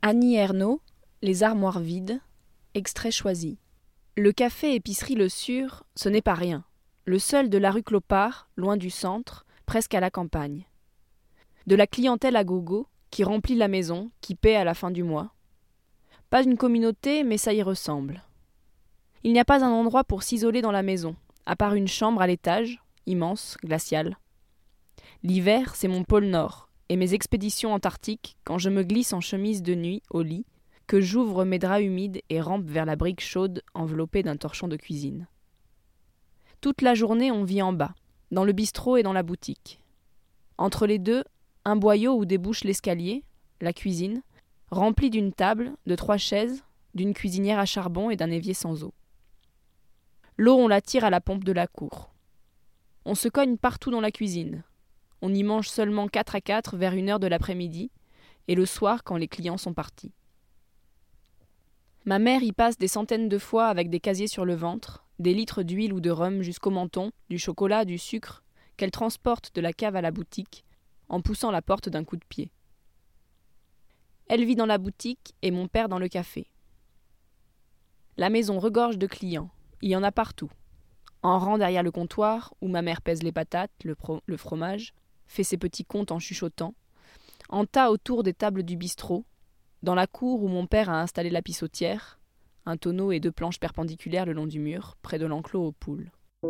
Annie Ernaux, Les armoires vides, extrait choisi. Le café épicerie Le Sur, ce n'est pas rien. Le seul de la rue Clopard, loin du centre, presque à la campagne. De la clientèle à gogo, qui remplit la maison, qui paie à la fin du mois. Pas une communauté, mais ça y ressemble. Il n'y a pas un endroit pour s'isoler dans la maison, à part une chambre à l'étage, immense, glaciale. L'hiver, c'est mon pôle Nord, et mes expéditions antarctiques, quand je me glisse en chemise de nuit, au lit, que j'ouvre mes draps humides et rampe vers la brique chaude enveloppée d'un torchon de cuisine. Toute la journée, on vit en bas, dans le bistrot et dans la boutique. Entre les deux, un boyau où débouche l'escalier, la cuisine, rempli d'une table, de trois chaises, d'une cuisinière à charbon et d'un évier sans eau. L'eau, on la tire à la pompe de la cour. On se cogne partout dans la cuisine. On y mange seulement quatre à quatre vers une heure de l'après-midi, et le soir quand les clients sont partis. Ma mère y passe des centaines de fois avec des casiers sur le ventre, des litres d'huile ou de rhum jusqu'au menton, du chocolat, du sucre, qu'elle transporte de la cave à la boutique, en poussant la porte d'un coup de pied. Elle vit dans la boutique et mon père dans le café. La maison regorge de clients, il y en a partout. En rang derrière le comptoir, où ma mère pèse les patates, le, pro- le fromage, fait ses petits comptes en chuchotant, en tas autour des tables du bistrot, dans la cour où mon père a installé la pissotière, un tonneau et deux planches perpendiculaires le long du mur, près de l'enclos aux poules.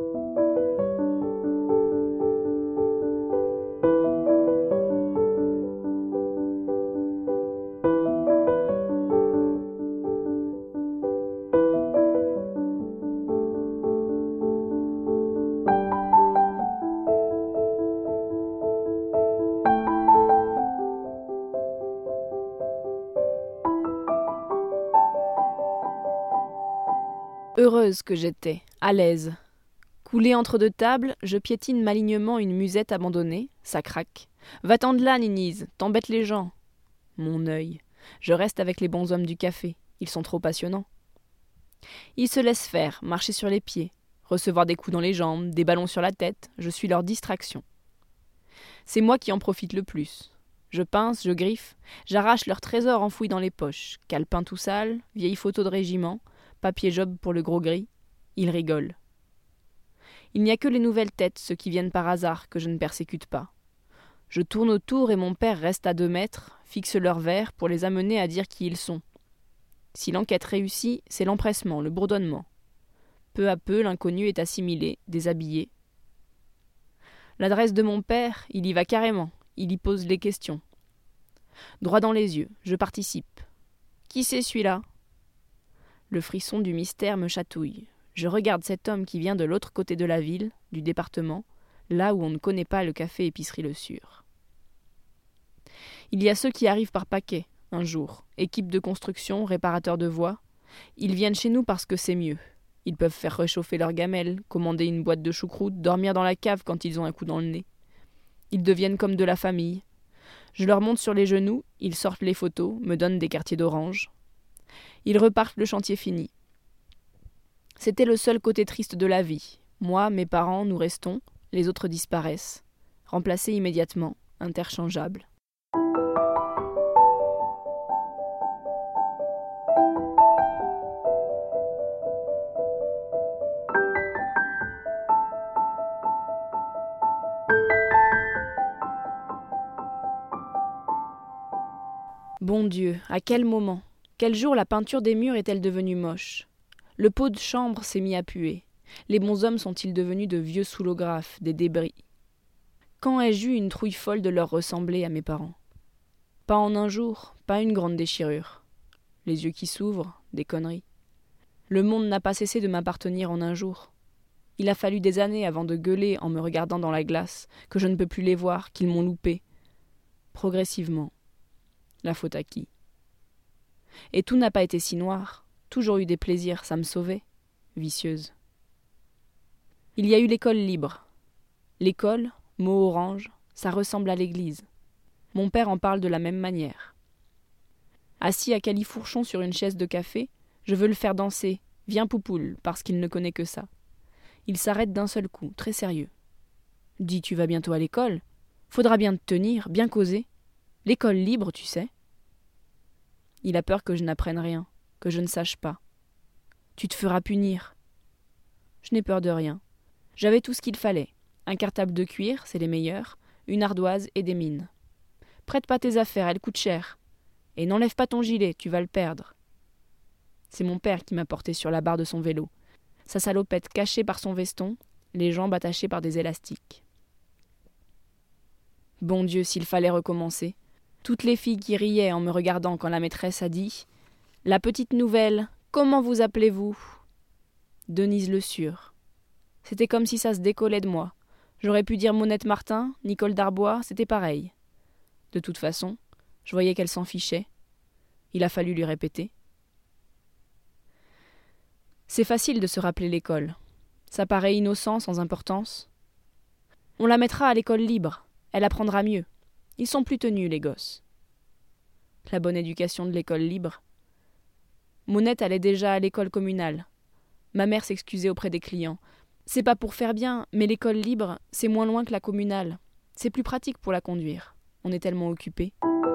Heureuse que j'étais, à l'aise. Coulée entre deux tables, je piétine malignement une musette abandonnée, ça craque. Va-t'en de là, Ninise, t'embêtes les gens. Mon œil. Je reste avec les bons hommes du café, ils sont trop passionnants. Ils se laissent faire, marcher sur les pieds, recevoir des coups dans les jambes, des ballons sur la tête, je suis leur distraction. C'est moi qui en profite le plus. Je pince, je griffe, j'arrache leurs trésors enfouis dans les poches, calepin tout sale, vieilles photos de régiment, papier job pour le gros gris, ils rigolent. Il n'y a que les nouvelles têtes, ceux qui viennent par hasard, que je ne persécute pas. Je tourne autour et mon père reste à deux mètres, fixe leurs verres pour les amener à dire qui ils sont. Si l'enquête réussit, c'est l'empressement, le bourdonnement. Peu à peu, l'inconnu est assimilé, déshabillé. L'adresse de mon père, il y va carrément, il y pose les questions. Droit dans les yeux, je participe. Qui c'est celui-là ? Le frisson du mystère me chatouille. Je regarde cet homme qui vient de l'autre côté de la ville, du département, là où on ne connaît pas le café épicerie Le Sur. Il y a ceux qui arrivent par paquet, un jour, équipe de construction, réparateurs de voies. Ils viennent chez nous parce que c'est mieux. Ils peuvent faire réchauffer leurs gamelles, commander une boîte de choucroute, dormir dans la cave quand ils ont un coup dans le nez. Ils deviennent comme de la famille. Je leur monte sur les genoux, ils sortent les photos, me donnent des quartiers d'orange. Ils repartent le chantier fini. C'était le seul côté triste de la vie. Moi, mes parents, nous restons, les autres disparaissent, remplacés immédiatement, interchangeables. Bon Dieu, à quel moment ? Quel jour la peinture des murs est-elle devenue moche ? Le pot de chambre s'est mis à puer. Les bonshommes sont-ils devenus de vieux soulographes, des débris ? Quand ai-je eu une trouille folle de leur ressembler à mes parents ? Pas en un jour, pas une grande déchirure. Les yeux qui s'ouvrent, des conneries. Le monde n'a pas cessé de m'appartenir en un jour. Il a fallu des années avant de gueuler en me regardant dans la glace, que je ne peux plus les voir, qu'ils m'ont loupé. Progressivement. La faute à qui ? Et tout n'a pas été si noir. Toujours eu des plaisirs, ça me sauvait. Vicieuse. Il y a eu l'école libre. L'école, mot orange, ça ressemble à l'église. Mon père en parle de la même manière. Assis à califourchon sur une chaise de café, je veux le faire danser. Viens poupoule, parce qu'il ne connaît que ça. Il s'arrête d'un seul coup, très sérieux. Dis, tu vas bientôt à l'école ? Faudra bien te tenir, bien causer. L'école libre, tu sais. Il a peur que je n'apprenne rien, que je ne sache pas. Tu te feras punir. Je n'ai peur de rien. J'avais tout ce qu'il fallait. Un cartable de cuir, c'est les meilleurs, une ardoise et des mines. Prête pas tes affaires, elles coûtent cher. Et n'enlève pas ton gilet, tu vas le perdre. C'est mon père qui m'a porté sur la barre de son vélo, sa salopette cachée par son veston, les jambes attachées par des élastiques. Bon Dieu, s'il fallait recommencer. Toutes les filles qui riaient en me regardant quand la maîtresse a dit « La petite nouvelle, comment vous appelez-vous » Denise Le Sûr. C'était comme si ça se décollait de moi. J'aurais pu dire Monette Martin, Nicole Darbois, c'était pareil. De toute façon, je voyais qu'elle s'en fichait. Il a fallu lui répéter. C'est facile de se rappeler l'école. Ça paraît innocent, sans importance. On la mettra à l'école libre. Elle apprendra mieux. Ils sont plus tenus, les gosses. La bonne éducation de l'école libre. Monette allait déjà à l'école communale. Ma mère s'excusait auprès des clients. C'est pas pour faire bien, mais l'école libre, c'est moins loin que la communale. C'est plus pratique pour la conduire. On est tellement occupés.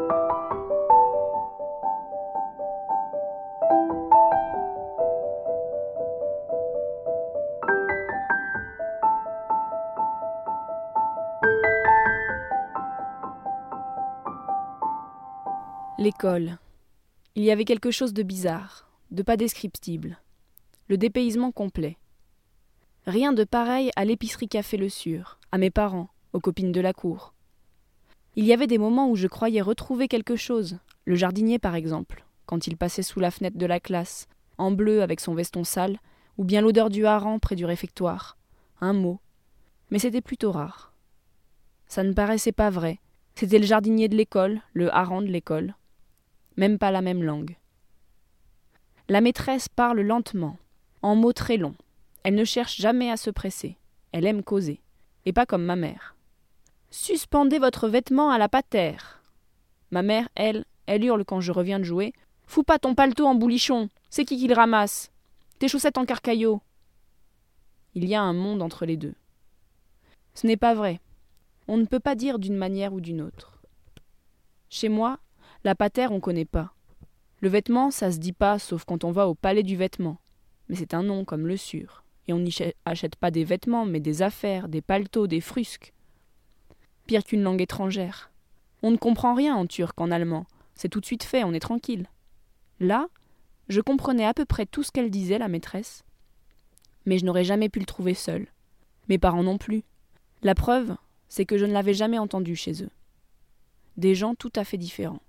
L'école. Il y avait quelque chose de bizarre, de pas descriptible. Le dépaysement complet. Rien de pareil à l'épicerie Café Le Sûr, à mes parents, aux copines de la cour. Il y avait des moments où je croyais retrouver quelque chose, le jardinier par exemple, quand il passait sous la fenêtre de la classe, en bleu avec son veston sale, ou bien l'odeur du hareng près du réfectoire. Un mot. Mais c'était plutôt rare. Ça ne paraissait pas vrai. C'était le jardinier de l'école, le hareng de l'école. Même pas la même langue. La maîtresse parle lentement, en mots très longs. Elle ne cherche jamais à se presser. Elle aime causer. Et pas comme ma mère. Suspendez votre vêtement à la patère. Ma mère, elle, elle hurle quand je reviens de jouer. Fous pas ton paletot en boulichon. C'est qui qui le ramasse? Tes chaussettes en carcaillot. Il y a un monde entre les deux. Ce n'est pas vrai. On ne peut pas dire d'une manière ou d'une autre. Chez moi, la patère, on connaît pas. Le vêtement, ça se dit pas, sauf quand on va au palais du vêtement. Mais c'est un nom comme Le Sûr. Et on n'y achète pas des vêtements, mais des affaires, des paletots, des frusques. Pire qu'une langue étrangère. On ne comprend rien en turc, en allemand. C'est tout de suite fait, on est tranquille. Là, je comprenais à peu près tout ce qu'elle disait, la maîtresse. Mais je n'aurais jamais pu le trouver seul. Mes parents non plus. La preuve, c'est que je ne l'avais jamais entendu chez eux. Des gens tout à fait différents.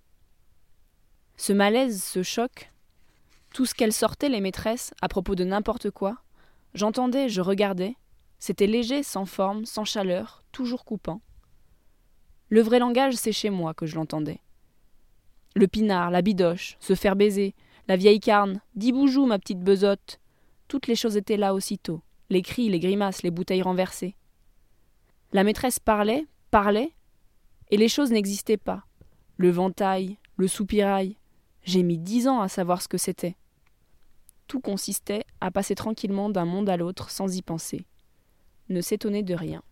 Ce malaise, ce choc, tout ce qu'elles sortaient, les maîtresses, à propos de n'importe quoi, j'entendais, je regardais, c'était léger, sans forme, sans chaleur, toujours coupant. Le vrai langage, c'est chez moi que je l'entendais. Le pinard, la bidoche, se faire baiser, la vieille carne, dis boujou, ma petite besotte, toutes les choses étaient là aussitôt, les cris, les grimaces, les bouteilles renversées. La maîtresse parlait, parlait, et les choses n'existaient pas. Le ventail, le soupirail, j'ai mis dix ans à savoir ce que c'était. Tout consistait à passer tranquillement d'un monde à l'autre sans y penser. Ne s'étonner de rien.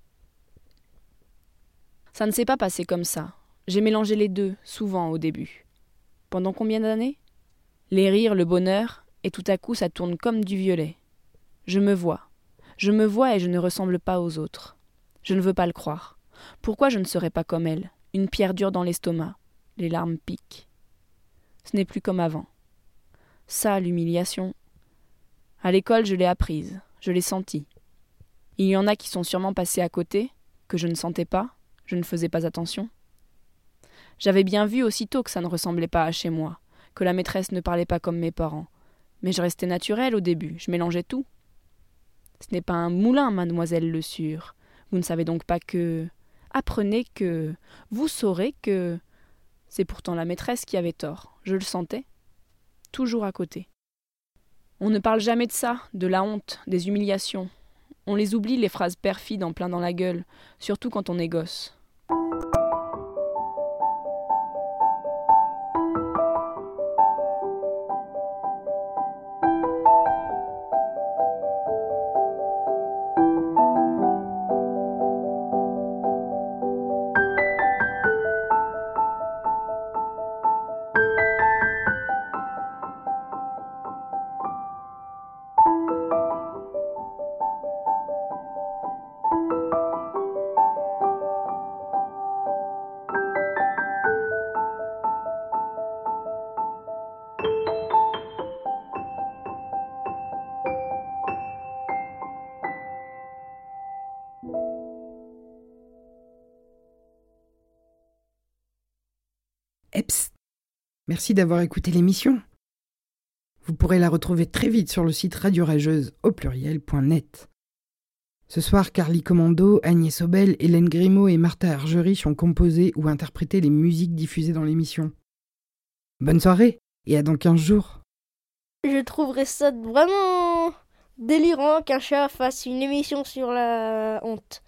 Ça ne s'est pas passé comme ça. J'ai mélangé les deux, souvent au début. Pendant combien d'années? Les rires, le bonheur, et tout à coup ça tourne comme du violet. Je me vois. Je me vois et je ne ressemble pas aux autres. Je ne veux pas le croire. Pourquoi je ne serais pas comme elle? Une pierre dure dans l'estomac. Les larmes piquent. Ce n'est plus comme avant. Ça, l'humiliation. À l'école, je l'ai apprise, je l'ai sentie. Il y en a qui sont sûrement passés à côté, que je ne sentais pas, je ne faisais pas attention. J'avais bien vu aussitôt que ça ne ressemblait pas à chez moi, que la maîtresse ne parlait pas comme mes parents. Mais je restais naturelle au début, je mélangeais tout. Ce n'est pas un moulin, mademoiselle Le Sûr. Vous ne savez donc pas que... Apprenez que... Vous saurez que... C'est pourtant la maîtresse qui avait tort, je le sentais. Toujours à côté. On ne parle jamais de ça, de la honte, des humiliations. On les oublie, les phrases perfides en plein dans la gueule, surtout quand on est gosse. Eps. Merci d'avoir écouté l'émission. Vous pourrez la retrouver très vite sur le site radiorageuse au pluriel point net. Ce soir, Carly Commando, Agnès Obel, Hélène Grimaud et Martha Argerich ont composé ou interprété les musiques diffusées dans l'émission. Bonne soirée et à dans quinze jours. Je trouverais ça vraiment délirant qu'un chat fasse une émission sur la honte.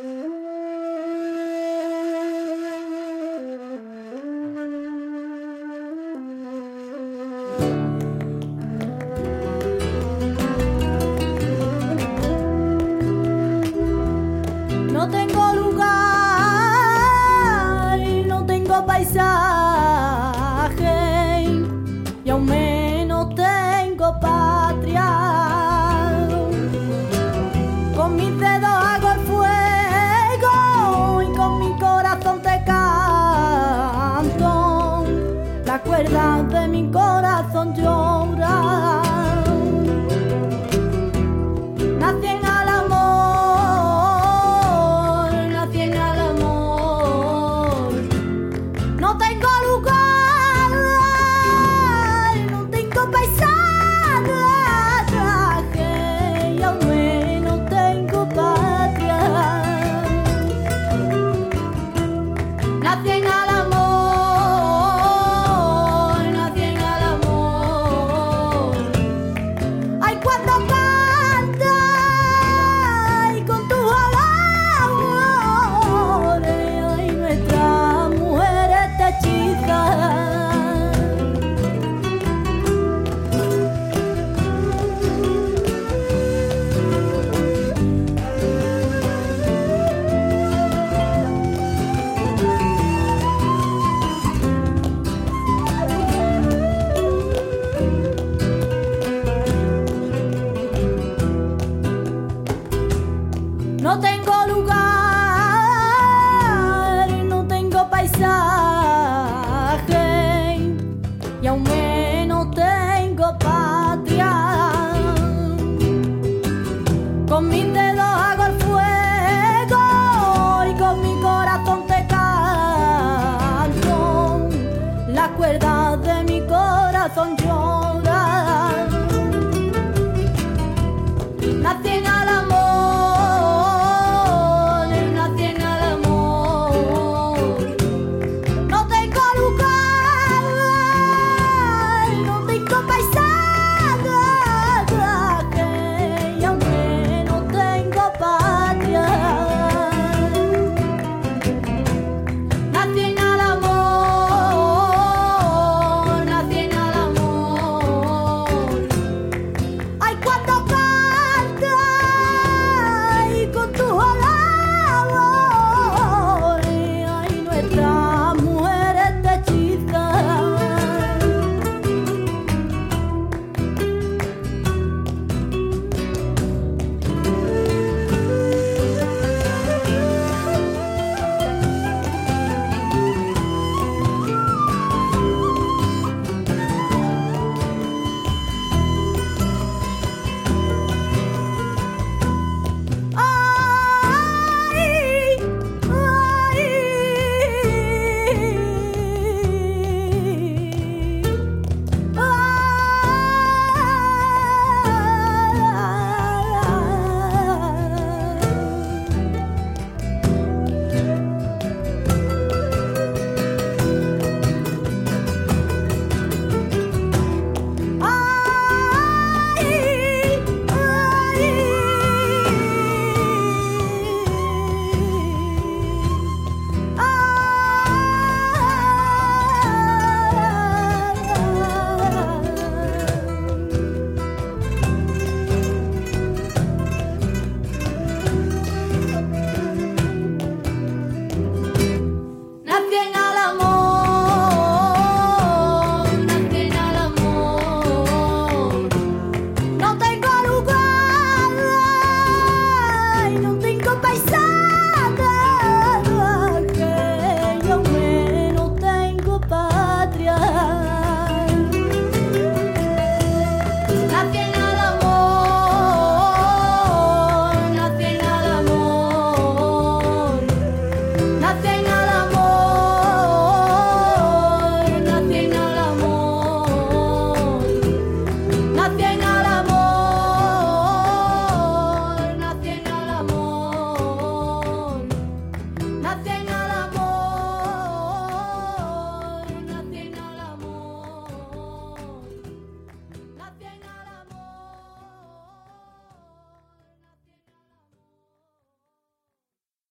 No tengo lugar, no tengo paisaje y aún menos tengo patria. Con mis dedos hago el fuego y con mi corazón te canto. Las cuerdas de mi corazón lloran. Nací en al amor, nací en al amor. No tengo lugar, no tengo paisaje y aún menos tengo patria. Nací en al amor, nací en al amor. Ay, cuando canta y con tus amores, ay, nuestra mujer te hechiza. No tengo